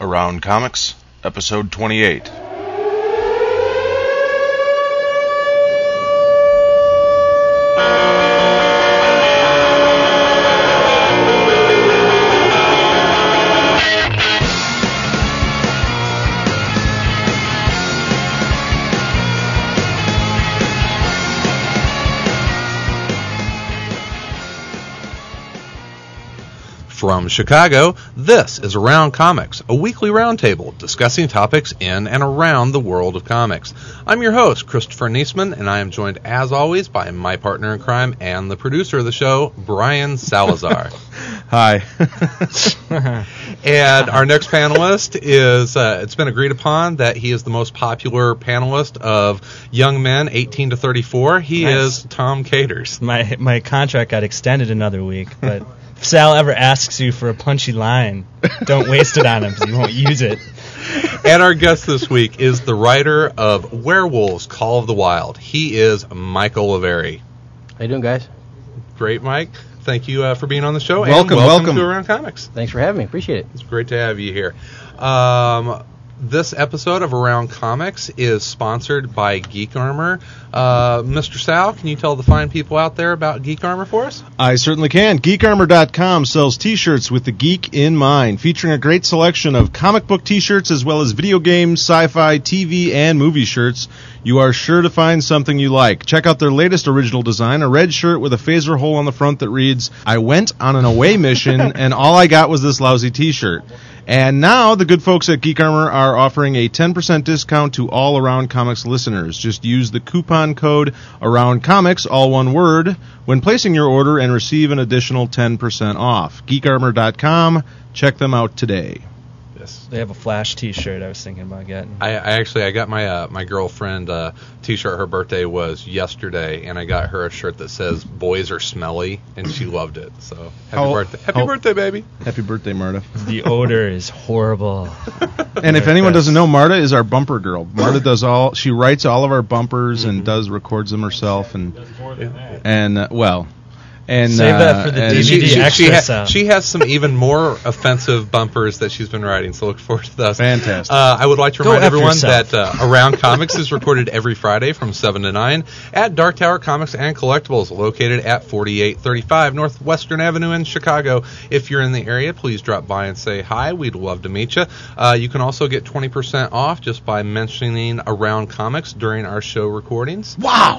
Around Comics, Episode 28. From Chicago, this is Around Comics, a weekly roundtable discussing topics in and around the world of comics. I'm your host, Christopher Niesman, and I am joined, as always, by my partner in crime and the producer of the show, Brian Salazar. Hi. And our next panelist is, it's been agreed upon that he is the most popular panelist of young men 18 to 34. He is Tom Caters. My contract got extended another week, but if Sal ever asks you for a punchy line, don't waste it on him because he won't use it. And our guest this week is the writer of Werewolves, Call of the Wild. He is Mike Oliveri. How you doing, guys? Great, Mike. Thank you for being on the show. Welcome, and welcome to Around Comics. Thanks for having me. Appreciate it. It's great to have you here. This episode of Around Comics is sponsored by Geek Armor. Mr. Sal, can you tell the fine people out there about Geek Armor for us? I certainly can. GeekArmor.com sells t-shirts with the geek in mind, featuring a great selection of comic book t-shirts as well as video games, sci-fi, TV, and movie shirts. You are sure to find something you like. Check out their latest original design, a red shirt with a phaser hole on the front that reads, "I went on an away mission and all I got was this lousy t-shirt." And now the good folks at Geek Armor are offering a 10% discount to all Around Comics listeners. Just use the coupon code AroundComics, all one word, when placing your order and receive an additional 10% off. GeekArmor.com. Check them out today. Yes. They have a Flash T-shirt I was thinking about getting. I got my girlfriend T-shirt. Her birthday was yesterday, and I got her a shirt that says "Boys are smelly," and she loved it. So happy birthday, baby! Happy birthday, Marta. The odor is horrible. And if anyone doesn't know, Marta is our bumper girl. Marta she writes all of our bumpers and records them herself, and save that for the DVD extra. She has some even more offensive bumpers that she's been writing, so look forward to those. Fantastic. I would like to remind everyone that Around Comics is recorded every Friday from 7 to 9 at Dark Tower Comics and Collectibles, located at 4835 Northwestern Avenue in Chicago. If you're in the area, please drop by and say hi. We'd love to meet you. You can also get 20% off just by mentioning Around Comics during our show recordings. Wow!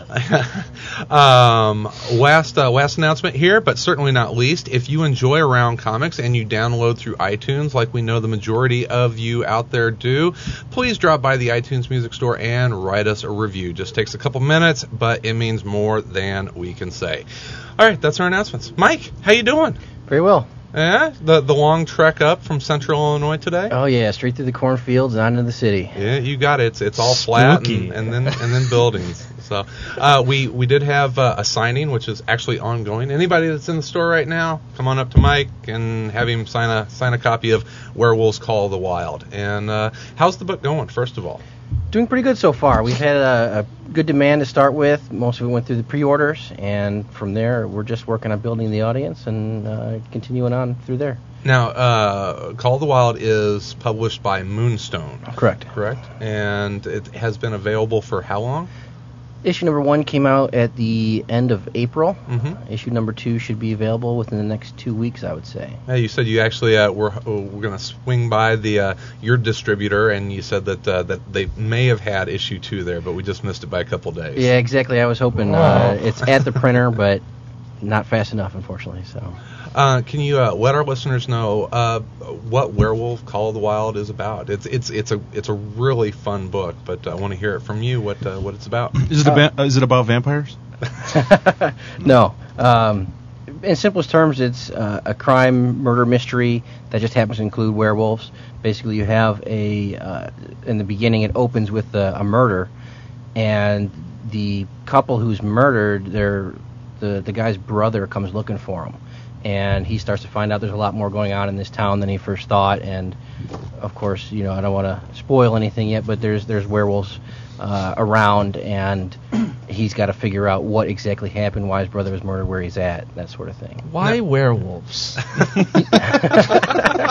Last announcement here, but certainly not least, if you enjoy Around Comics and you download through iTunes, like we know the majority of you out there do, please drop by the iTunes Music Store and write us a review. Just takes a couple minutes, but it means more than we can say. All right, that's our announcements. Mike, how you doing? Very well. Yeah, the long trek up from Central Illinois today. Oh yeah, straight through the cornfields and on into the city. Yeah, you got it. It's all flat and then buildings. So we did have a signing, which is actually ongoing. Anybody that's in the store right now, come on up to Mike and have him sign a copy of Werewolves Call of the Wild. And how's the book going, first of all? Doing pretty good so far. We've had a good demand to start with. Most of it went through the pre-orders, and from there we're just working on building the audience and continuing on through there. Now, Call of the Wild is published by Moonstone. Correct. And it has been available for how long? Issue number 1 came out at the end of April. Mm-hmm. Issue number 2 should be available within the next 2 weeks, I would say. You said you actually we're going to swing by your distributor, and you said that they may have had issue 2 there, but we just missed it by a couple days. Yeah, exactly. I was hoping it's at the printer, but not fast enough, unfortunately. So, can you let our listeners know what Werewolf Call of the Wild is about? It's a really fun book, but I want to hear it from you. What it's about? Is it about vampires? No. In simplest terms, it's a crime murder mystery that just happens to include werewolves. Basically, you have in the beginning, it opens with a murder, and the couple who's murdered, the guy's brother comes looking for him, and he starts to find out there's a lot more going on in this town than he first thought. And of course, I don't want to spoil anything yet, but there's werewolves around, and he's got to figure out what exactly happened, why his brother was murdered, where he's at, that sort of thing. Why werewolves?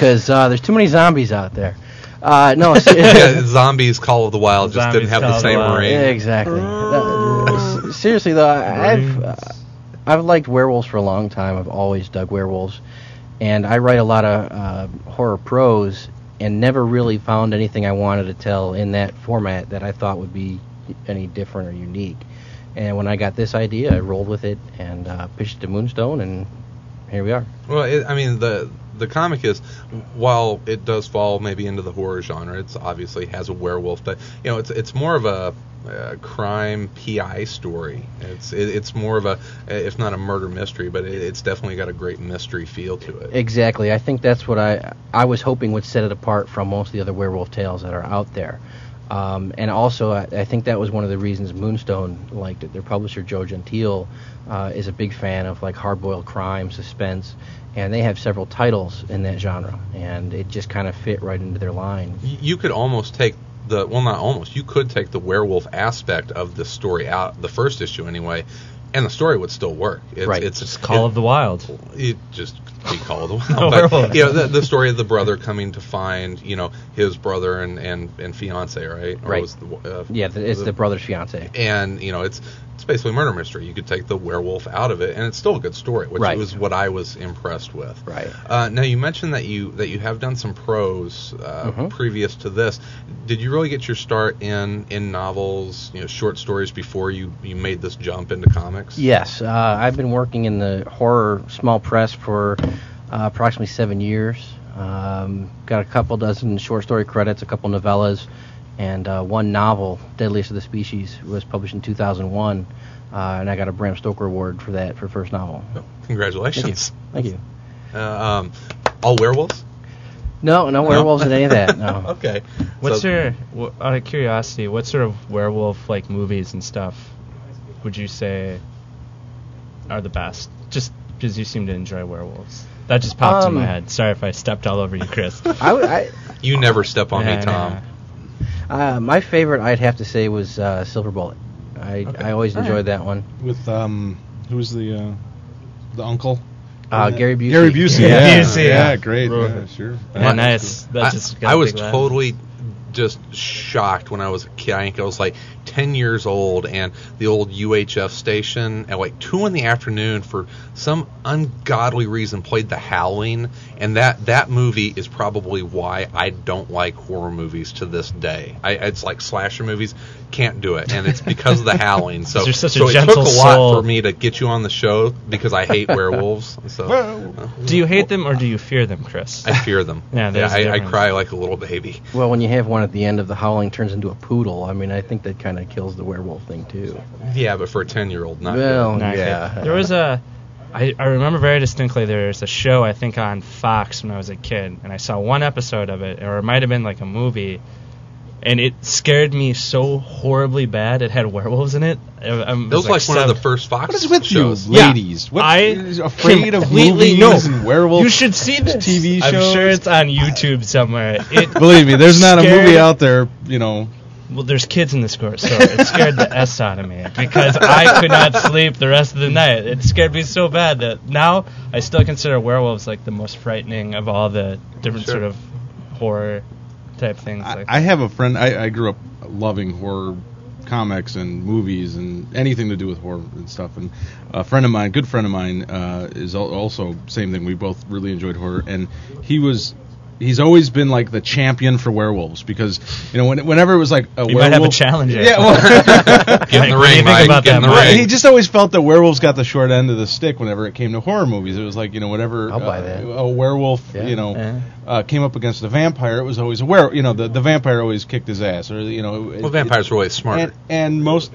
because there's too many zombies out there. No, Yeah, Zombies Call of the Wild just didn't have the same ring. Yeah, exactly. Seriously though, I've liked werewolves for a long time. I've always dug werewolves, and I write a lot of horror prose, and never really found anything I wanted to tell in that format that I thought would be any different or unique. And when I got this idea, I rolled with it and pitched it to Moonstone, and here we are. Well, the comic is, while it does fall maybe into the horror genre, it's obviously has a werewolf, but it's more of a crime PI story. It's more of a, if not a murder mystery, but it's definitely got a great mystery feel to it. Exactly. I think that's what I was hoping would set it apart from most of the other werewolf tales that are out there. And also, I think that was one of the reasons Moonstone liked it. Their publisher, Joe Gentile, is a big fan of like hard-boiled crime, suspense, and they have several titles in that genre, and it just kind of fit right into their line. You could almost take you could take the werewolf aspect of the story out, the first issue anyway, and the story would still work. It's just Call of the Wild. It just be Call of the Wild. But, the story of the brother coming to find, his brother and fiance, right? Or right. Was it's the brother's fiance. And it's basically a murder mystery. You could take the werewolf out of it, and it's still a good story, which was what I was impressed with. Right. Now you mentioned that you have done some prose previous to this. Did you really get your start in novels, short stories before you made this jump into comics? Yes, I've been working in the horror small press for approximately 7 years. Got a couple dozen short story credits, a couple novellas, and one novel, Deadliest of the Species, was published in 2001, and I got a Bram Stoker Award for that for first novel. Oh, congratulations! Thank you. All werewolves? No werewolves in any of that. No. Okay. Out of curiosity, what sort of werewolf like movies and stuff would you say are the best? Just because you seem to enjoy werewolves. That just popped in my head. Sorry if I stepped all over you, Chris. You never step on me, Tom. My favorite, I'd have to say, was Silver Bullet. I always enjoyed that one. With who's the uncle? Gary Busey. Gary Busey. Yeah, great. Yeah, sure. Yeah, nice. I was totally just shocked when I was a kid. I think I was like 10 years old, and the old UHF station at like 2 in the afternoon for some ungodly reason played The Howling, and that movie is probably why I don't like horror movies to this day. It's like slasher movies, can't do it, and it's because of The Howling. So, you're such a it gentle took a soul. lot for me to get you on the show because I hate werewolves. So do you hate them or do you fear them, Chris? I fear them. I cry like a little baby. Well, when you have one at the end of The Howling turns into a poodle, I mean, I think that kind of kills the werewolf thing too. Yeah, but for a 10-year-old, not well, good. Yeah. There was I remember very distinctly there's a show, I think, on Fox when I was a kid, and I saw one episode of it, or it might have been like a movie, and it scared me so horribly bad. It had werewolves in it. It was like one of the first Fox What is with shows. you, ladies? Yeah, Afraid of movies and werewolves? You should see this. TV shows? I'm sure it's on YouTube somewhere. Believe me, there's not a scared- movie out there, Well, there's kids in this course, so it scared the S out of me because I could not sleep the rest of the night. It scared me so bad that now I still consider werewolves like the most frightening of all the different sort of horror type things. I have a friend. I grew up loving horror comics and movies and anything to do with horror and stuff. And a friend of mine, good friend of mine, is also same thing. We both really enjoyed horror, and he's always been like the champion for werewolves because whenever it was like a you werewolf, might have a challenge. Yeah, well, Get in the ring, Mike. Get in the ring. he just always felt that werewolves got the short end of the stick whenever it came to horror movies. It was like whenever I'll buy that. a werewolf came up against a vampire, it was always a werewolf. The vampire always kicked his ass, or vampires were always smarter. And most,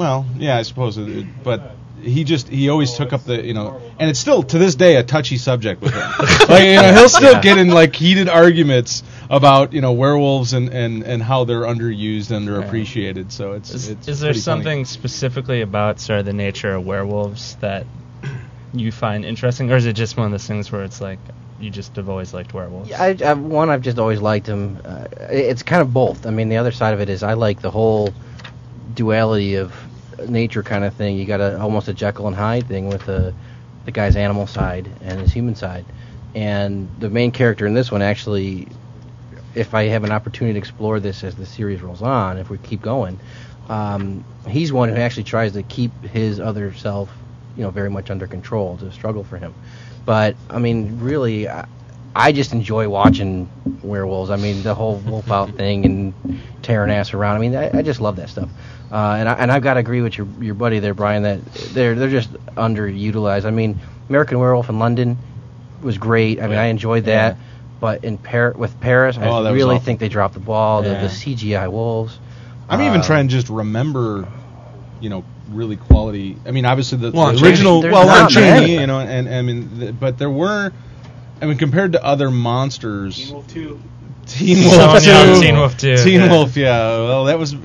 I suppose, but. He always took up the and it's still to this day a touchy subject with him. He'll still get in like heated arguments about werewolves and how they're underused, underappreciated. So it's is there something specifically about sort of the nature of werewolves that you find interesting, or is it just one of those things where it's like you just have always liked werewolves? I've just always liked them. It's kind of both. I mean, the other side of it is I like the whole duality of nature kind of thing. You got almost a Jekyll and Hyde thing with the guy's animal side and his human side, And the main character in this one actually, if I have an opportunity to explore this as the series rolls on, if we keep going, he's one who actually tries to keep his other self, very much under control. It's a struggle for him. But, I mean, really, I just enjoy watching werewolves. I mean, the whole wolf out thing and tearing ass around. I mean, I just love that stuff. And I've got to agree with your buddy there, Brian, that they're just underutilized. I mean, American Werewolf in London was great. I mean, I enjoyed that. Yeah. But with Paris, I really think they dropped the ball. Yeah. The CGI wolves. I'm even trying to just remember, really quality. I mean, obviously the original. Lon Chaney, and I mean, but there were. I mean, compared to other monsters. Teen Wolf 2. Teen Wolf 2. Teen Wolf 2. Teen Wolf, yeah. Well, that was,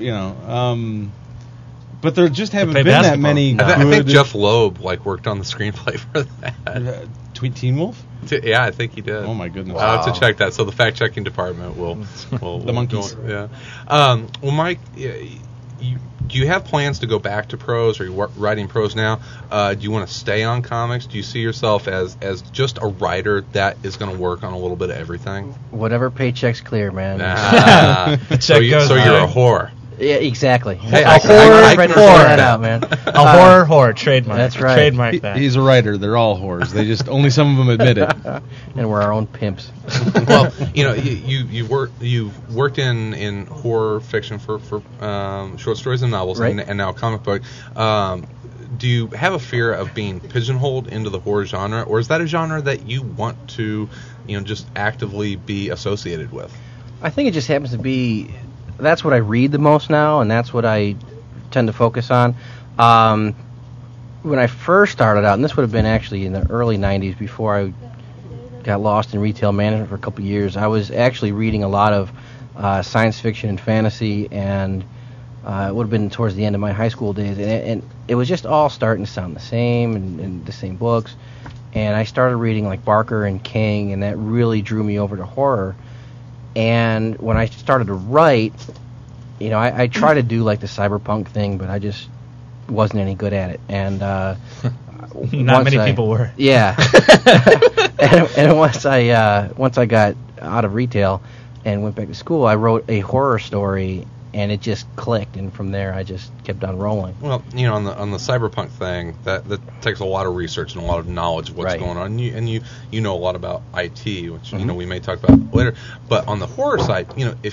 but there just haven't been that many good... I think Jeff Loeb, worked on the screenplay for that. Teen Wolf? Yeah, I think he did. Oh, my goodness. I'll have to check that. So the fact-checking department will the monkeys. Yeah. Well, Mike, do you have plans to go back to prose? Are you writing prose now? Do you want to stay on comics? Do you see yourself as just a writer that is going to work on a little bit of everything? Whatever paycheck's clear, man. So you're a whore. Yeah, exactly. Hey, a horror. Ready to throw that out, man. A horror trademark. That's right. Trademark that. He's a writer. They're all whores. They just only some of them admit it. And we're our own pimps. Well, you worked in horror fiction for short stories and novels, right. and now a comic book. Do you have a fear of being pigeonholed into the horror genre, or is that a genre that you want to, just actively be associated with? I think it just happens to be. That's what I read the most now, and that's what I tend to focus on. When I first started out, and this would have been actually in the early 90s before I got lost in retail management for a couple of years, I was actually reading a lot of science fiction and fantasy, and it would have been towards the end of my high school days, and it was just all starting to sound the same, and the same books. And I started reading like Barker and King, and that really drew me over to horror. And when I started to write, I try to do like the cyberpunk thing, but I just wasn't any good at it. And not many people were. Yeah. and once I got out of retail and went back to school, I wrote a horror story, and it just clicked. And from there, I just kept on rolling. Well, on the cyberpunk thing, that takes a lot of research and a lot of knowledge of what's right. going on. And you know a lot about IT, which we may talk about later. But on the horror side,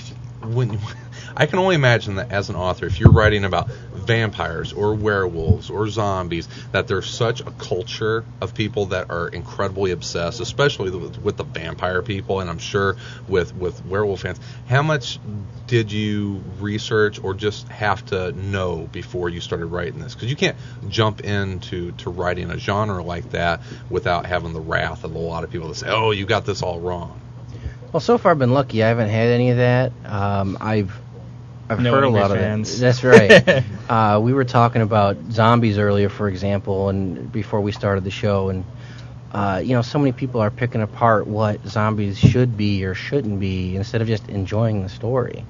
I can only imagine that as an author, if you're writing about vampires or werewolves or zombies, that there's such a culture of people that are incredibly obsessed, especially with the vampire people, and I'm sure with werewolf fans. How much did you research or just have to know before you started writing this? Because you can't jump into writing a genre like that without having the wrath of a lot of people that say, oh, you got this all wrong. Well, so far I've been lucky. I haven't had any of that. I've heard a lot of fans. It. That's right. We were talking about zombies earlier, for example, and before we started the show, and so many people are picking apart what zombies should be or shouldn't be instead of just enjoying the story.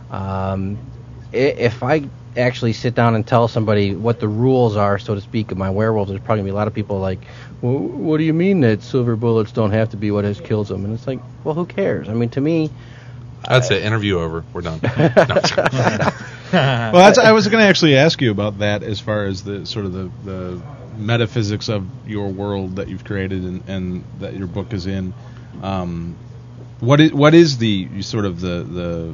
If I actually sit down and tell somebody what the rules are, so to speak, of my werewolves, there's probably going to be a lot of people like, well, what do you mean that silver bullets don't have to be what has kills them? And it's like, well, who cares? I mean, to me... That's it. Interview over. We're done. Well, I was going to actually ask you about that as far as the sort of the metaphysics of your world that you've created and that your book is in. What is the sort of the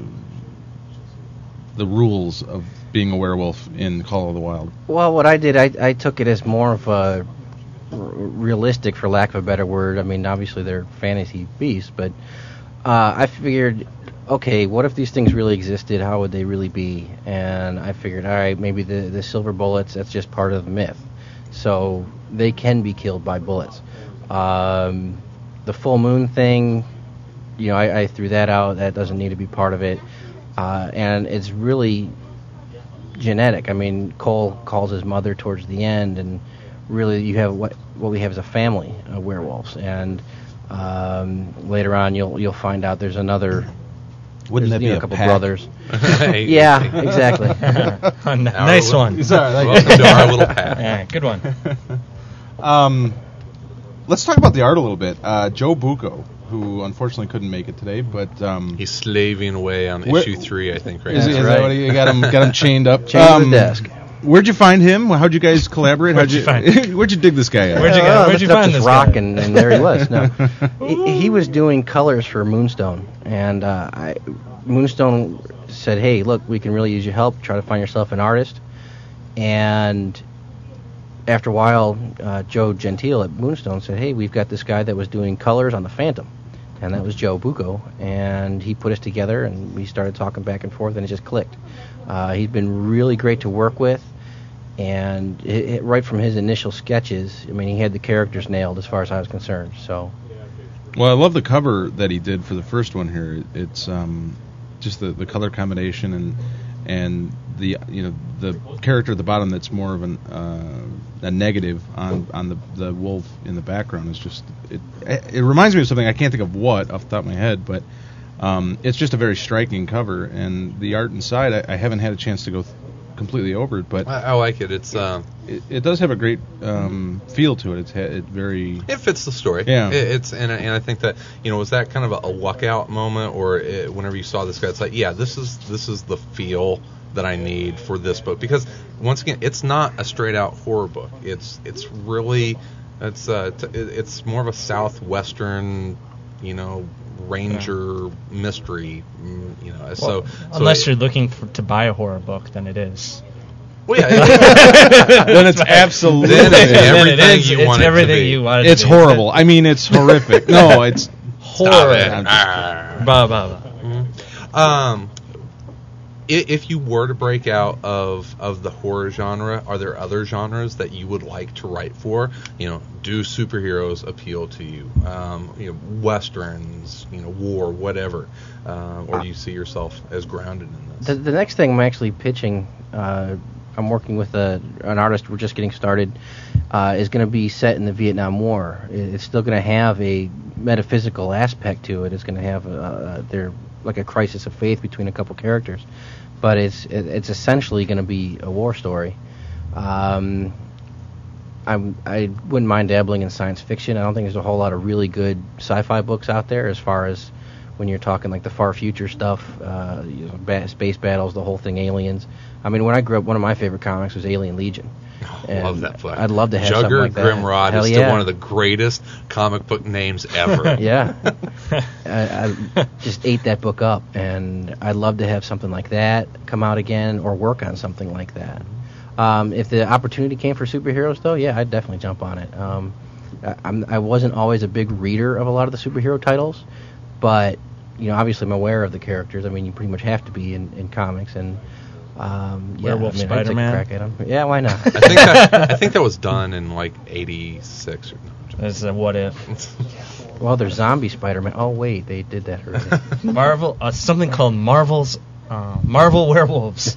rules of being a werewolf in Call of the Wild? Well, what I did, I took it as more of a realistic, for lack of a better word. I mean, obviously they're fantasy beasts, but I figured, okay, what if these things really existed? How would they really be? And I figured, all right, maybe the silver bullets, that's just part of the myth. So they can be killed by bullets. The full moon thing, I threw that out. That doesn't need to be part of it. And it's really genetic. I mean, Cole calls his mother towards the end, and really you have what we have is a family of werewolves. And later on, you'll find out there's another. Wouldn't that be a couple pack? brothers? Yeah, exactly. Nice one. Sorry, welcome to our little pack. Yeah, good one. let's talk about the art a little bit. Joe Bucco, who unfortunately couldn't make it today, but he's slaving away on issue 3, I think. Right? Is that what he got him chained up? Chained to the desk. Where'd you find him? How'd you guys collaborate? Where'd you dig this guy at? Where'd you find this rock guy? And there he was. No, he was doing colors for Moonstone, and Moonstone said, "Hey, look, we can really use your help. Try to find yourself an artist." And after a while, Joe Gentile at Moonstone said, "Hey, we've got this guy that was doing colors on the Phantom," and that was Joe Bucco, and he put us together, and we started talking back and forth, and it just clicked. He's been really great to work with, and right from his initial sketches, I mean, he had the characters nailed as far as I was concerned. So, well, I love the cover that he did for the first one here. It's just the color combination and the the character at the bottom that's more of a negative on the wolf in the background is just it reminds me of something. I can't think of what off the top of my head, but it's just a very striking cover, and the art inside I haven't had a chance to go completely over it, but I like it. It's it does have a great feel to it. It fits the story. Yeah. And I think that was that kind of a luck out moment, or whenever you saw this guy, it's like, yeah, this is the feel that I need for this book, because once again, it's not a straight out horror book. It's really it's more of a southwestern ranger mystery, so unless you're looking to buy a horror book, then it is. Well, yeah, then it's absolutely everything you want it to be. You want it it's to be. horrible. I mean, it's horrific. No, it's horror. Blah, blah, blah. If you were to break out of the horror genre, are there other genres that you would like to write for? Do superheroes appeal to you? Westerns, war, whatever, or do you see yourself as grounded in this? The next thing I'm actually pitching, I'm working with an artist. We're just getting started. Is going to be set in the Vietnam War. It's still going to have a metaphysical aspect to it. It's going to have they're like a crisis of faith between a couple characters, but it's essentially going to be a war story. I wouldn't mind dabbling in science fiction. I don't think there's a whole lot of really good sci-fi books out there as far as when you're talking like the far future stuff, space battles, the whole thing, aliens. I mean, when I grew up, one of my favorite comics was Alien Legion. I love that book. I'd love to have something like that. Grimrod is still one of the greatest comic book names ever. Yeah. I just ate that book up, and I'd love to have something like that come out again or work on something like that. If the opportunity came for superheroes, though, yeah, I'd definitely jump on it. I wasn't always a big reader of a lot of the superhero titles, but obviously I'm aware of the characters. I mean, you pretty much have to be in comics, and Werewolf Spider-Man. I'd take a crack at him. Yeah, why not? I think that was done in like '86 or That's a what if. Well, there's zombie Spider-Man. Oh wait, they did that already. Marvel, something called Marvel Werewolves.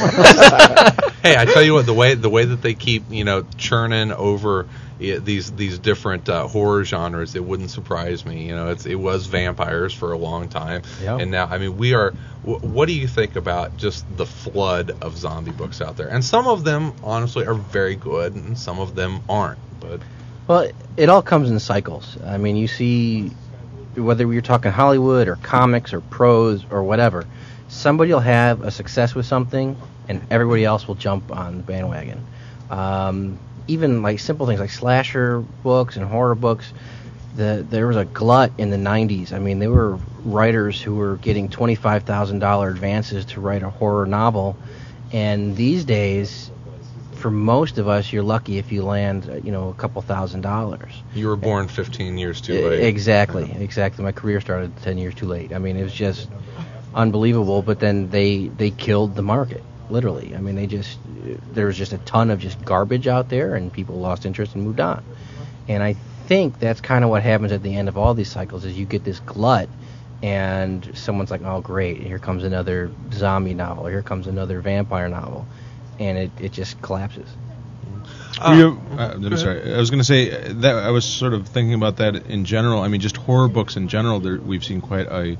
Hey, I tell you what, the way that they keep churning over these different horror genres, it wouldn't surprise me. It was vampires for a long time, and now we are. What do you think about just the flood of zombie books out there? And some of them, honestly, are very good, and some of them aren't. But well, it all comes in cycles. I mean, you see, whether you're talking Hollywood or comics or prose or whatever, somebody will have a success with something, and everybody else will jump on the bandwagon. Even like simple things like slasher books and horror books, there was a glut in the 90s. I mean, there were writers who were getting $25,000 advances to write a horror novel, and these days, for most of us, you're lucky if you land, a couple $1,000s. You were born 15 years too late. Exactly. My career started 10 years too late. I mean, it was just unbelievable. But then they killed the market, literally. I mean, there was just a ton of just garbage out there, and people lost interest and moved on. And I think that's kind of what happens at the end of all these cycles is you get this glut, and someone's like, oh great, here comes another zombie novel, or here comes another vampire novel, and it just collapses. I'm sorry. I was going to say that I was sort of thinking about that in general. I mean, just horror books in general. We've seen quite a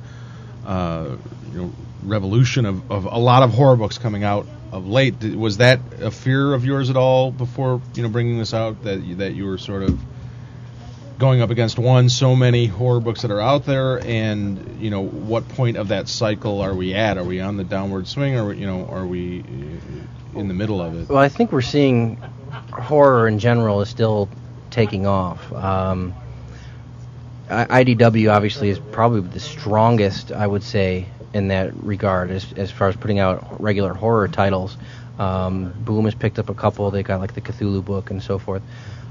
revolution of a lot of horror books coming out of late. Was that a fear of yours at all before bringing this out, that you were sort of going up against so many horror books that are out there, and what point of that cycle are we at? Are we on the downward swing, or are we in the middle of it? Well, I think we're seeing horror in general is still taking off. IDW obviously is probably the strongest, I would say, in that regard as far as putting out regular horror titles. Boom has picked up a couple. They got like the Cthulhu book and so forth.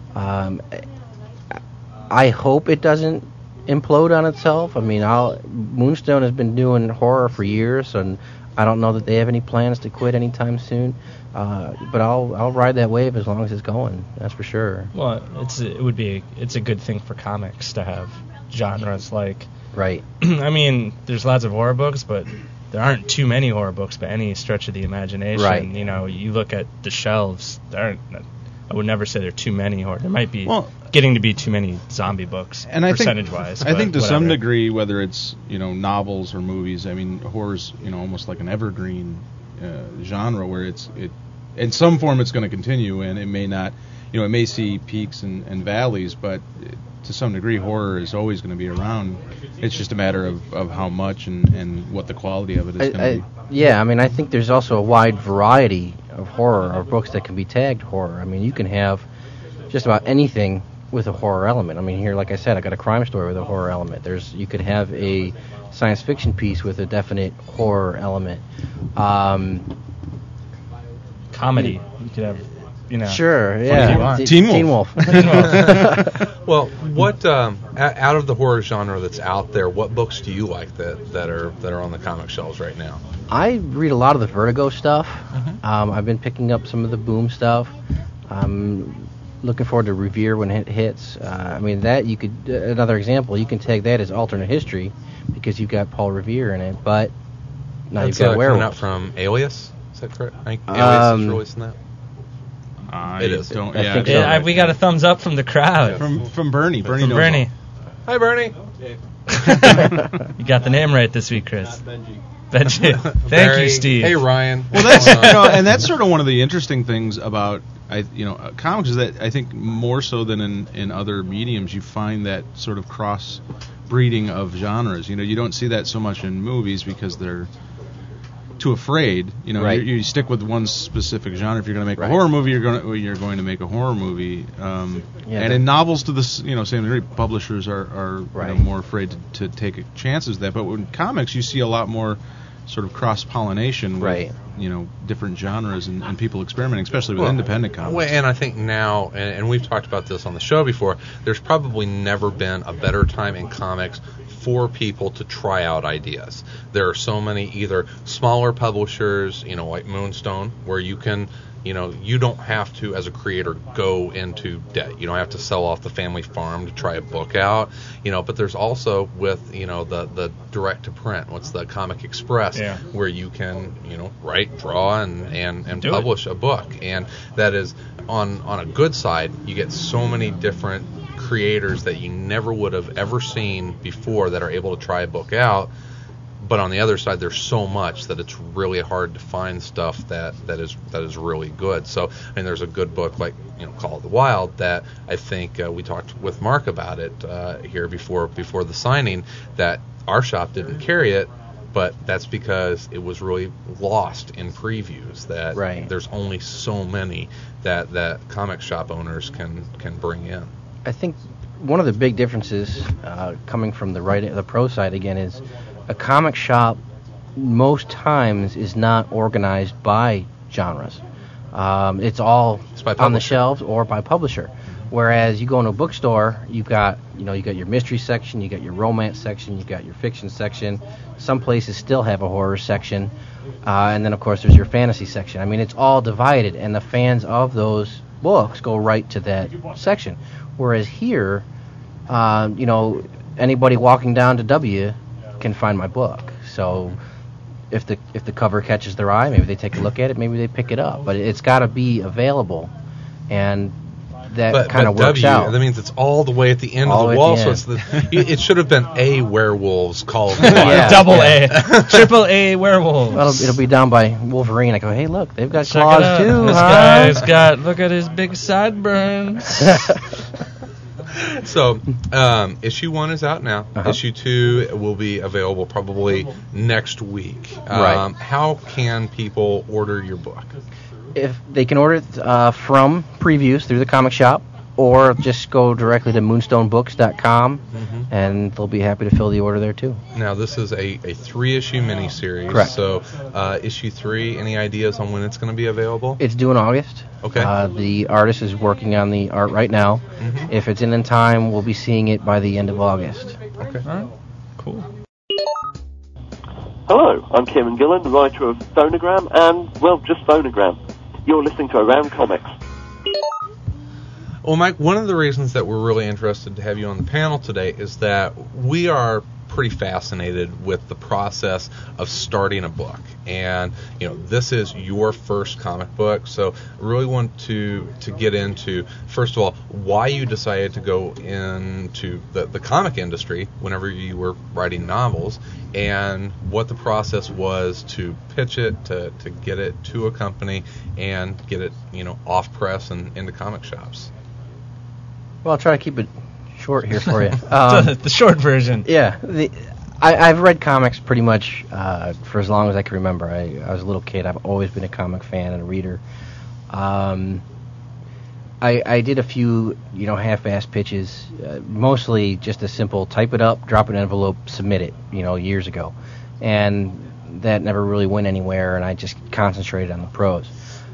I hope it doesn't implode on itself. I mean, Moonstone has been doing horror for years, and I don't know that they have any plans to quit anytime soon. But I'll ride that wave as long as it's going. That's for sure. Well, it's a good thing for comics to have genres like. Right. I mean, there's lots of horror books, but there aren't too many horror books by any stretch of the imagination. Right. You look at the shelves. I would never say there are too many horror. There might be getting to be too many zombie books, and percentage-wise. I think to some degree, whether it's novels or movies, I mean, horror's almost like an evergreen genre where it in some form it's going to continue, and it may not, it may see peaks and valleys, but to some degree, horror is always going to be around. It's just a matter of how much and what the quality of it is going to be. Yeah, I mean, I think there's also a wide variety of horror, or books that can be tagged horror. I mean, you can have just about anything with a horror element. I mean, here, like I said, I got a crime story with a horror element. You could have a science fiction piece with a definite horror element. Comedy. You could have, Sure, yeah. Teen Wolf. Well, what out of the horror genre that's out there, what books do you like that are on the comic shelves right now? I read a lot of the Vertigo stuff. I've been picking up some of the Boom stuff. I'm looking forward to Revere when it hits. I mean, that you could another example. You can tag that as alternate history because you've got Paul Revere in it, but now That's you've got werewolves. Coming out from Alias. Is that correct? I think Alias is releasing that. It is. I think so. Yeah, we got a thumbs up from the crowd. From Bernie. From Bernie. Hi, Bernie. You got the name right this week, Chris. Benji. Thank you, Steve. Hey, Ryan. Well, that's and that's sort of one of the interesting things about comics is that I think more so than in other mediums, you find that sort of cross breeding of genres. You don't see that so much in movies because they're too afraid. Right. You stick with one specific genre. If you're going to make a horror movie, you're going to make a horror movie. And in novels, to this same degree, publishers are more afraid to take chances with that. But in comics, you see a lot more sort of cross-pollination with different genres and people experimenting, especially with independent comics. Well, and I think now, and we've talked about this on the show before, there's probably never been a better time in comics for people to try out ideas. There are so many either smaller publishers, like Moonstone, where you can, you don't have to, as a creator, go into debt. You don't have to sell off the family farm to try a book out, but there's also with, the direct to print, what's the Comic Express, where you can, write, draw, and publish a book. And that is, on a good side, you get so many different creators that you never would have ever seen before that are able to try a book out. But on the other side, there's so much that it's really hard to find stuff that is really good. So, there's a good book like Call of the Wild that I think we talked with Mark about it here before the signing, that our shop didn't carry it, but that's because it was really lost in previews. That there's only so many that comic shop owners can bring in. I think one of the big differences coming from the pro side again is a comic shop most times is not organized by genres. It's all on the shelves or by publisher. Whereas you go into a bookstore, you've got your mystery section, you got your romance section, you got your fiction section. Some places still have a horror section, and then of course there's your fantasy section. I mean, it's all divided, and the fans of those books go right to that section. Whereas here, anybody walking down to W can find my book. So if the cover catches their eye, maybe they take a look at it, maybe they pick it up. But it's got to be available, and that kind of works out. That means it's all the way at the end of the wall. So it should have been a werewolves Call of the Wild. Double A, triple A werewolves. Well, it'll be down by Wolverine. I go, hey, look, they've got claws too. This guy's got, look at his big sideburns. So, issue 1 is out now. Uh-huh. Issue 2 will be available probably next week. Right. How can people order your book? If they can order it from previews through the comic shop, or just go directly to moonstonebooks.com, and they'll be happy to fill the order there too. Now, this is a 3-issue miniseries. Correct. So, issue 3, any ideas on when it's going to be available? It's due in August. Okay. The artist is working on the art right now. If it's in time, we'll be seeing it by the end of August. Okay. All right. Cool. Hello, I'm Kieran Gillen, the writer of Phonogram and, well, just Phonogram. You're listening to Around Comics. Well, Mike, one of the reasons that we're really interested to have you on the panel today is that we are pretty fascinated with the process of starting a book. And, this is your first comic book, so I really want to get into, first of all, why you decided to go into the comic industry whenever you were writing novels, and what the process was to pitch it, to get it to a company, and get it, off press and into comic shops. Well, I'll try to keep it short here for you. The short version. Yeah, I've read comics pretty much for as long as I can remember. I was a little kid. I've always been a comic fan and a reader. I did a few, half-assed pitches, mostly just a simple type it up, drop an envelope, submit it, years ago. And that never really went anywhere, and I just concentrated on the prose.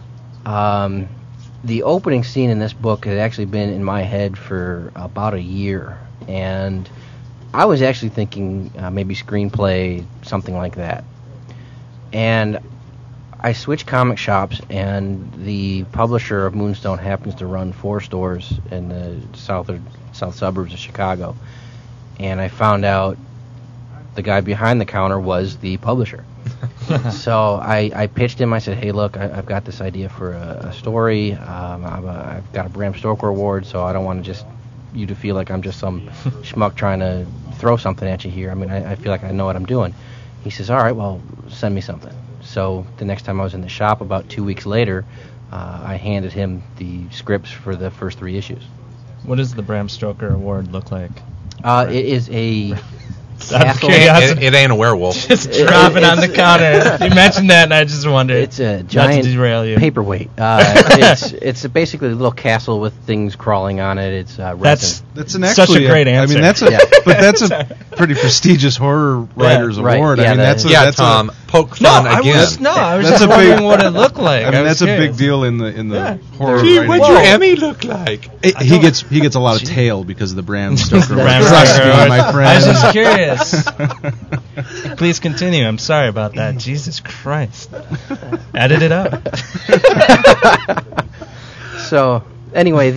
The opening scene in this book had actually been in my head for about a year, and I was actually thinking maybe screenplay, something like that. And I switched comic shops, and the publisher of Moonstone happens to run 4 stores in the south suburbs of Chicago. And I found out the guy behind the counter was the publisher. So I pitched him. I said, hey, look, I've got this idea for a story. I've got a Bram Stoker award, so I don't want you to feel like I'm just some schmuck trying to throw something at you here. I mean, I feel like I know what I'm doing. He says, all right, well, send me something. So the next time I was in the shop, about 2 weeks later, I handed him the scripts for the first 3 issues. What does the Bram Stoker Award look like? It is a... It ain't a werewolf. Just dropping on the counter. You mentioned that, and I just wondered. It's a giant paperweight. It's basically a little castle with things crawling on it. It's resin. That's such a great answer. I mean, that's a pretty prestigious horror writers award. Yeah, I mean, that's Tom, poke fun again. I was just wondering what it looked like. I mean, that's a big deal in the horror. Gee, writing. what'd your Emmy look like? He gets a lot of tail because of the Bram Stoker. Bram Trust Stoker. me, my friend. I was just curious. Please continue. I'm sorry about that. Jesus Christ. Edit it out. So anyway,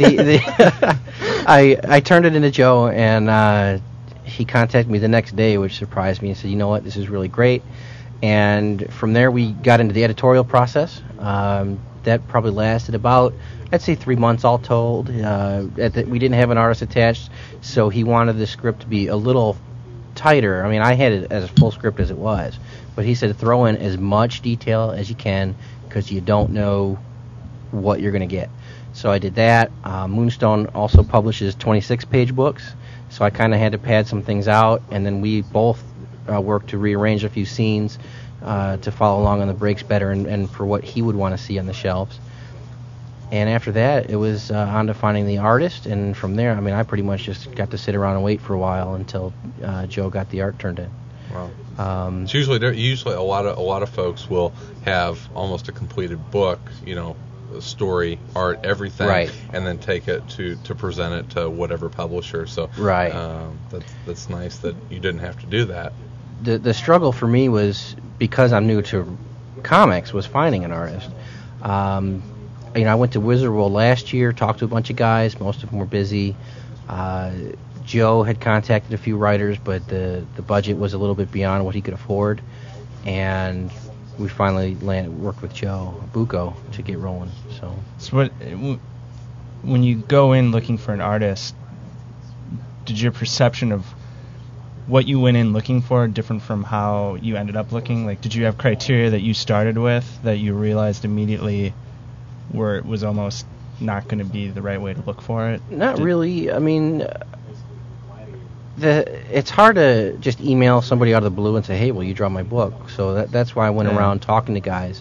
I turned it into Joe, and he contacted me the next day, which surprised me, and said, you know what, this is really great. And from there, we got into the editorial process. That probably lasted about, I'd say, 3 months all told. We didn't have an artist attached, so he wanted the script to be a little tighter. I mean, I had it as a full script as it was, but he said throw in as much detail as you can because you don't know what you're going to get. So I did that. Moonstone also publishes 26-page books, so I kind of had to pad some things out, and then we both worked to rearrange a few scenes to follow along on the breaks better and for what he would want to see on the shelves. And after that, it was on to finding the artist, and from there, I mean, I pretty much just got to sit around and wait for a while until Joe got the art turned in. Wow. It's usually a lot of folks will have almost a completed book, story, art, everything, right, and then take it to present it to whatever publisher. So right, that's nice that you didn't have to do that. The struggle for me was, because I'm new to comics, was finding an artist. I went to Wizard World last year, talked to a bunch of guys. Most of them were busy. Joe had contacted a few writers, but the budget was a little bit beyond what he could afford. And we finally worked with Joe Bucco to get rolling. So when you go in looking for an artist, did your perception of what you went in looking for different from how you ended up looking? Like, did you have criteria that you started with that you realized immediately where it was almost not going to be the right way to look for it? Not really. I mean, it's hard to just email somebody out of the blue and say, hey, will you draw my book? So that's why I went around talking to guys.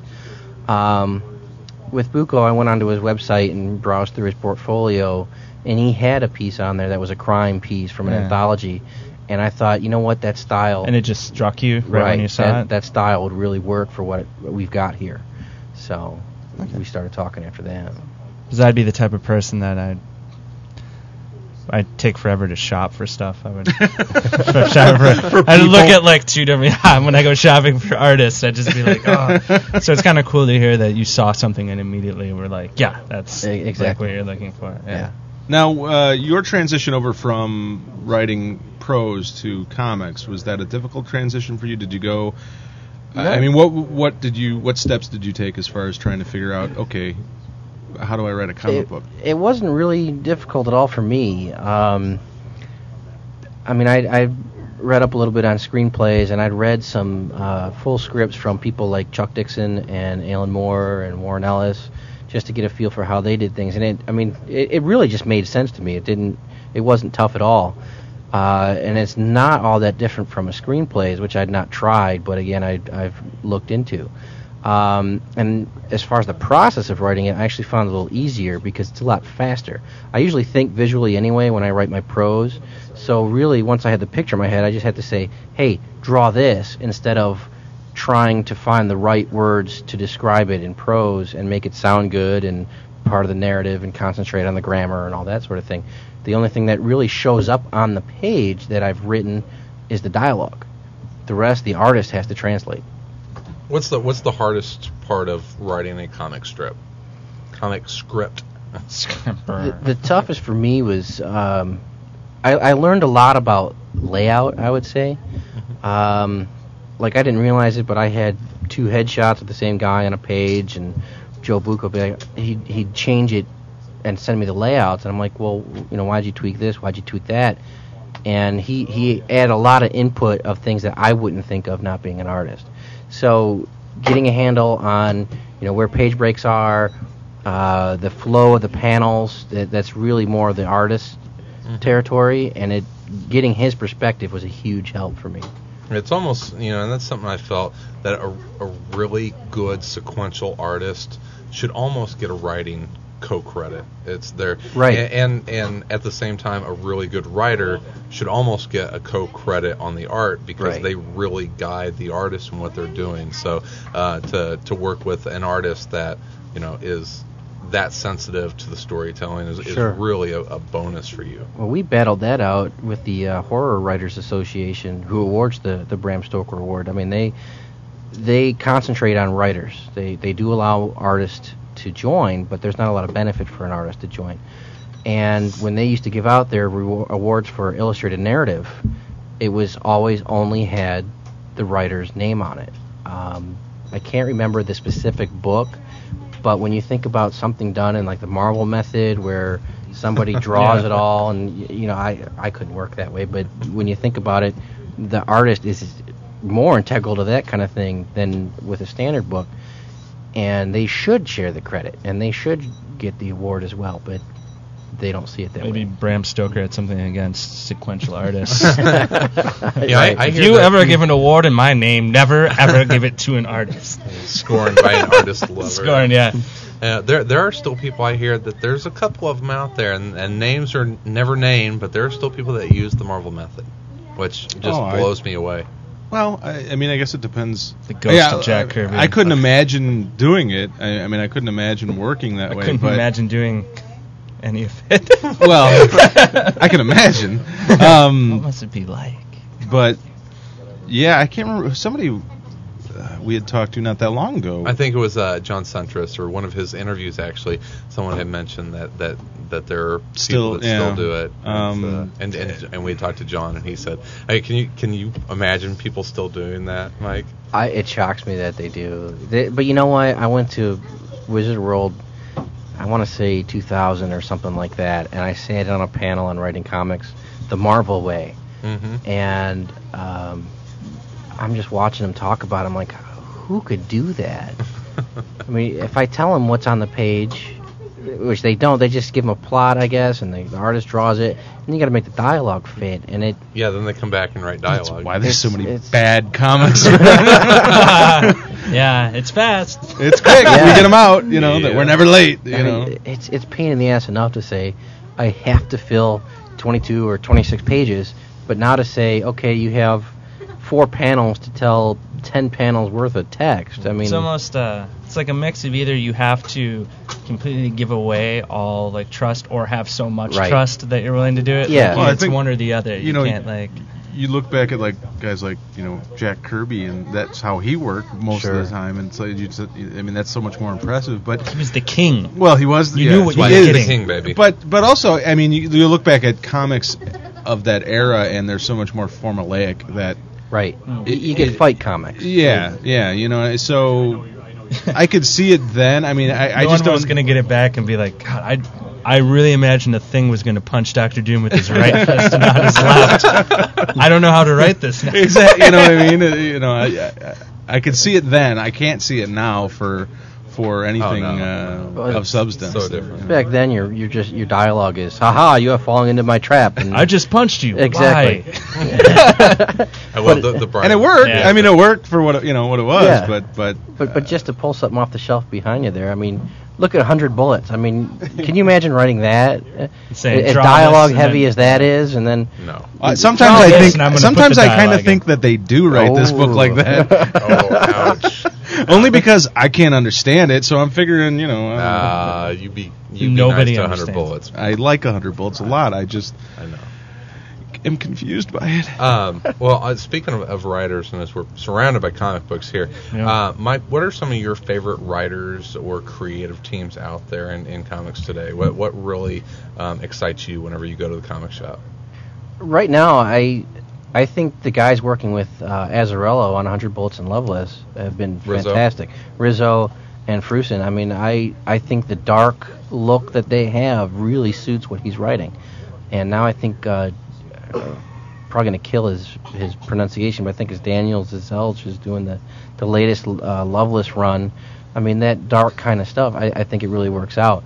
With Buko, I went onto his website and browsed through his portfolio, and he had a piece on there that was a crime piece from an anthology. And I thought, you know what, that style... And it just struck you right when you saw it? That style would really work for what we've got here. So we started talking after that. Because I'd be the type of person that I'd take forever to shop for stuff. I would I'd look at like 2 different... when I go shopping for artists, I'd just be like, oh. So it's kind of cool to hear that you saw something and immediately were like, yeah, that's exactly what you're looking for. Yeah. Now, your transition over from writing prose to comics, was that a difficult transition for you? Did you go... I mean, what steps did you take as far as trying to figure out, okay, how do I write a comic book? It wasn't really difficult at all for me. I mean, I read up a little bit on screenplays, and I'd read some full scripts from people like Chuck Dixon and Alan Moore and Warren Ellis, just to get a feel for how they did things. And it really just made sense to me. It wasn't tough at all. And it's not all that different from a screenplay, which I'd not tried, but again, I've looked into. And as far as the process of writing it, I actually found it a little easier because it's a lot faster. I usually think visually anyway when I write my prose, so really once I had the picture in my head, I just had to say, hey, draw this, instead of trying to find the right words to describe it in prose and make it sound good and part of the narrative and concentrate on the grammar and all that sort of thing. The only thing that really shows up on the page that I've written is the dialogue. The rest, the artist has to translate. What's the hardest part of writing a comic script? The toughest for me was I learned a lot about layout, I would say. Like, I didn't realize it, but I had 2 headshots of the same guy on a page, and Joe Buko, he'd change it and send me the layouts, and I'm like, well, why'd you tweak this? Why'd you tweak that? And he had a lot of input of things that I wouldn't think of, not being an artist. So getting a handle on, where page breaks are, the flow of the panels, that's really more of the artist's territory, and getting his perspective was a huge help for me. It's almost, and that's something I felt, that a really good sequential artist should almost get a writing co-credit. It's their right, and at the same time, a really good writer should almost get a co-credit on the art, because they really guide the artist in what they're doing. So to work with an artist that is that sensitive to the storytelling is really a bonus for you. Well, we battled that out with the Horror Writers Association, who awards the Bram Stoker Award. I mean, they concentrate on writers. They do allow artists to join, but there's not a lot of benefit for an artist to join. And when they used to give out their awards for illustrated narrative, it was always only had the writer's name on it. I can't remember the specific book, but when you think about something done in like the Marvel method, where somebody draws it all, and I couldn't work that way, but when you think about it, the artist is more integral to that kind of thing than with a standard book. And they should share the credit, and they should get the award as well, but they don't see it that way. Maybe Bram Stoker had something against sequential artists. If you ever give an award in my name, never ever give it to an artist. Scorned by an artist lover. Scorned, yeah. There are still people, I hear that there's a couple of them out there, and names are never named, but there are still people that use the Marvel method, which just blows me away. Well, I mean, I guess it depends. The ghost of Jack Kirby. I couldn't imagine doing it. I mean, I couldn't imagine working that way. I couldn't imagine doing any of it. Well, I can imagine. What must it be like? But, yeah, I can't remember. Somebody we had talked to not that long ago. I think it was John Centris, or one of his interviews, actually. Someone had mentioned that there are people that still do it. And we talked to John, and he said, "Hey, can you imagine people still doing that, Mike?" It shocks me that they do. But you know what? I went to Wizard World, I want to say 2000 or something like that, and I sat on a panel on writing comics the Marvel way. Mm-hmm. And I'm just watching them talk about it. I'm like, who could do that? I mean, if I tell them what's on the page, which they don't. They just give them a plot, I guess, and the artist draws it, and you got to make the dialogue fit. And it. Yeah, then they come back and write dialogue. That's why there's so many bad comics. Yeah, it's fast. It's quick. Yeah. We get them out. That we're never late. I mean, it's pain in the ass enough to say I have to fill 22 or 26 pages, but now to say, okay, you have 4 panels to tell 10 panels worth of text. I mean, It's almost it's like a mix of either you have to completely give away all like trust or have so much Right. trust that you're willing to do it. Yeah. Like, Well, I it's think, one or the other. You can't like. You look back at guys like Jack Kirby, and that's how he worked most Sure. of the time, and so that's so much more impressive. But He was the king. well, he was. You yeah, knew what he you were is. the getting. king, baby. But also, I mean, you look back at comics of that era, and they're so much more formulaic that right. You get fight comics. yeah. So I could see it then. I mean, I No just one was don't. going to get it back and be like, God, I really imagined a Thing was going to punch Dr. Doom with his right fist and not his left. I don't know how to write this now. Exactly. You know what I mean? I could see it then. I can't see it now for anything of substance. So different. Back then, your dialogue is, "Haha, you are falling into my trap." And I just punched you. Exactly. Why? I love the Brian. And it worked. Yeah. I mean, it worked for what it was. Yeah. But just to pull something off the shelf behind you there, I mean, look at 100 Bullets. I mean, can you imagine writing that? Saying, As "Draw dialogue this," and heavy then- as that is, and then No. sometimes Draw I this, think. and I'm gonna Sometimes put the I kind of dialogue think in. that they do write this book like that. Oh, ouch. Only because I can't understand it. So I'm figuring, You be Nobody nice to 100 understands. bullets. I like 100 Bullets a lot. I just I know. am confused by it. Well, speaking of writers, and as we're surrounded by comic books here, Yeah. Mike, what are some of your favorite writers or creative teams out there in comics today? What really excites you whenever you go to the comic shop? right now, I think the guys working with Azzarello on 100 Bullets and Loveless have been Rizzo. fantastic. Rizzo and Frusin. I mean, I think the dark look that they have really suits what he's writing. And now I think probably going to kill his pronunciation, but I think it's Daniels Zelch is doing the latest Loveless run. I mean, that dark kind of stuff, I think it really works out.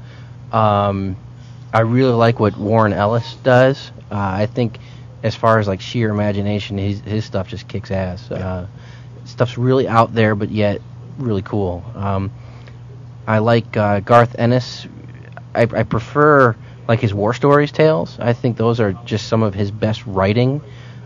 I really like what Warren Ellis does. I think as far as like sheer imagination, his stuff just kicks ass. Stuff's really out there, but yet really cool. I like Garth Ennis. I prefer like his War Stories tales. I think those are just some of his best writing.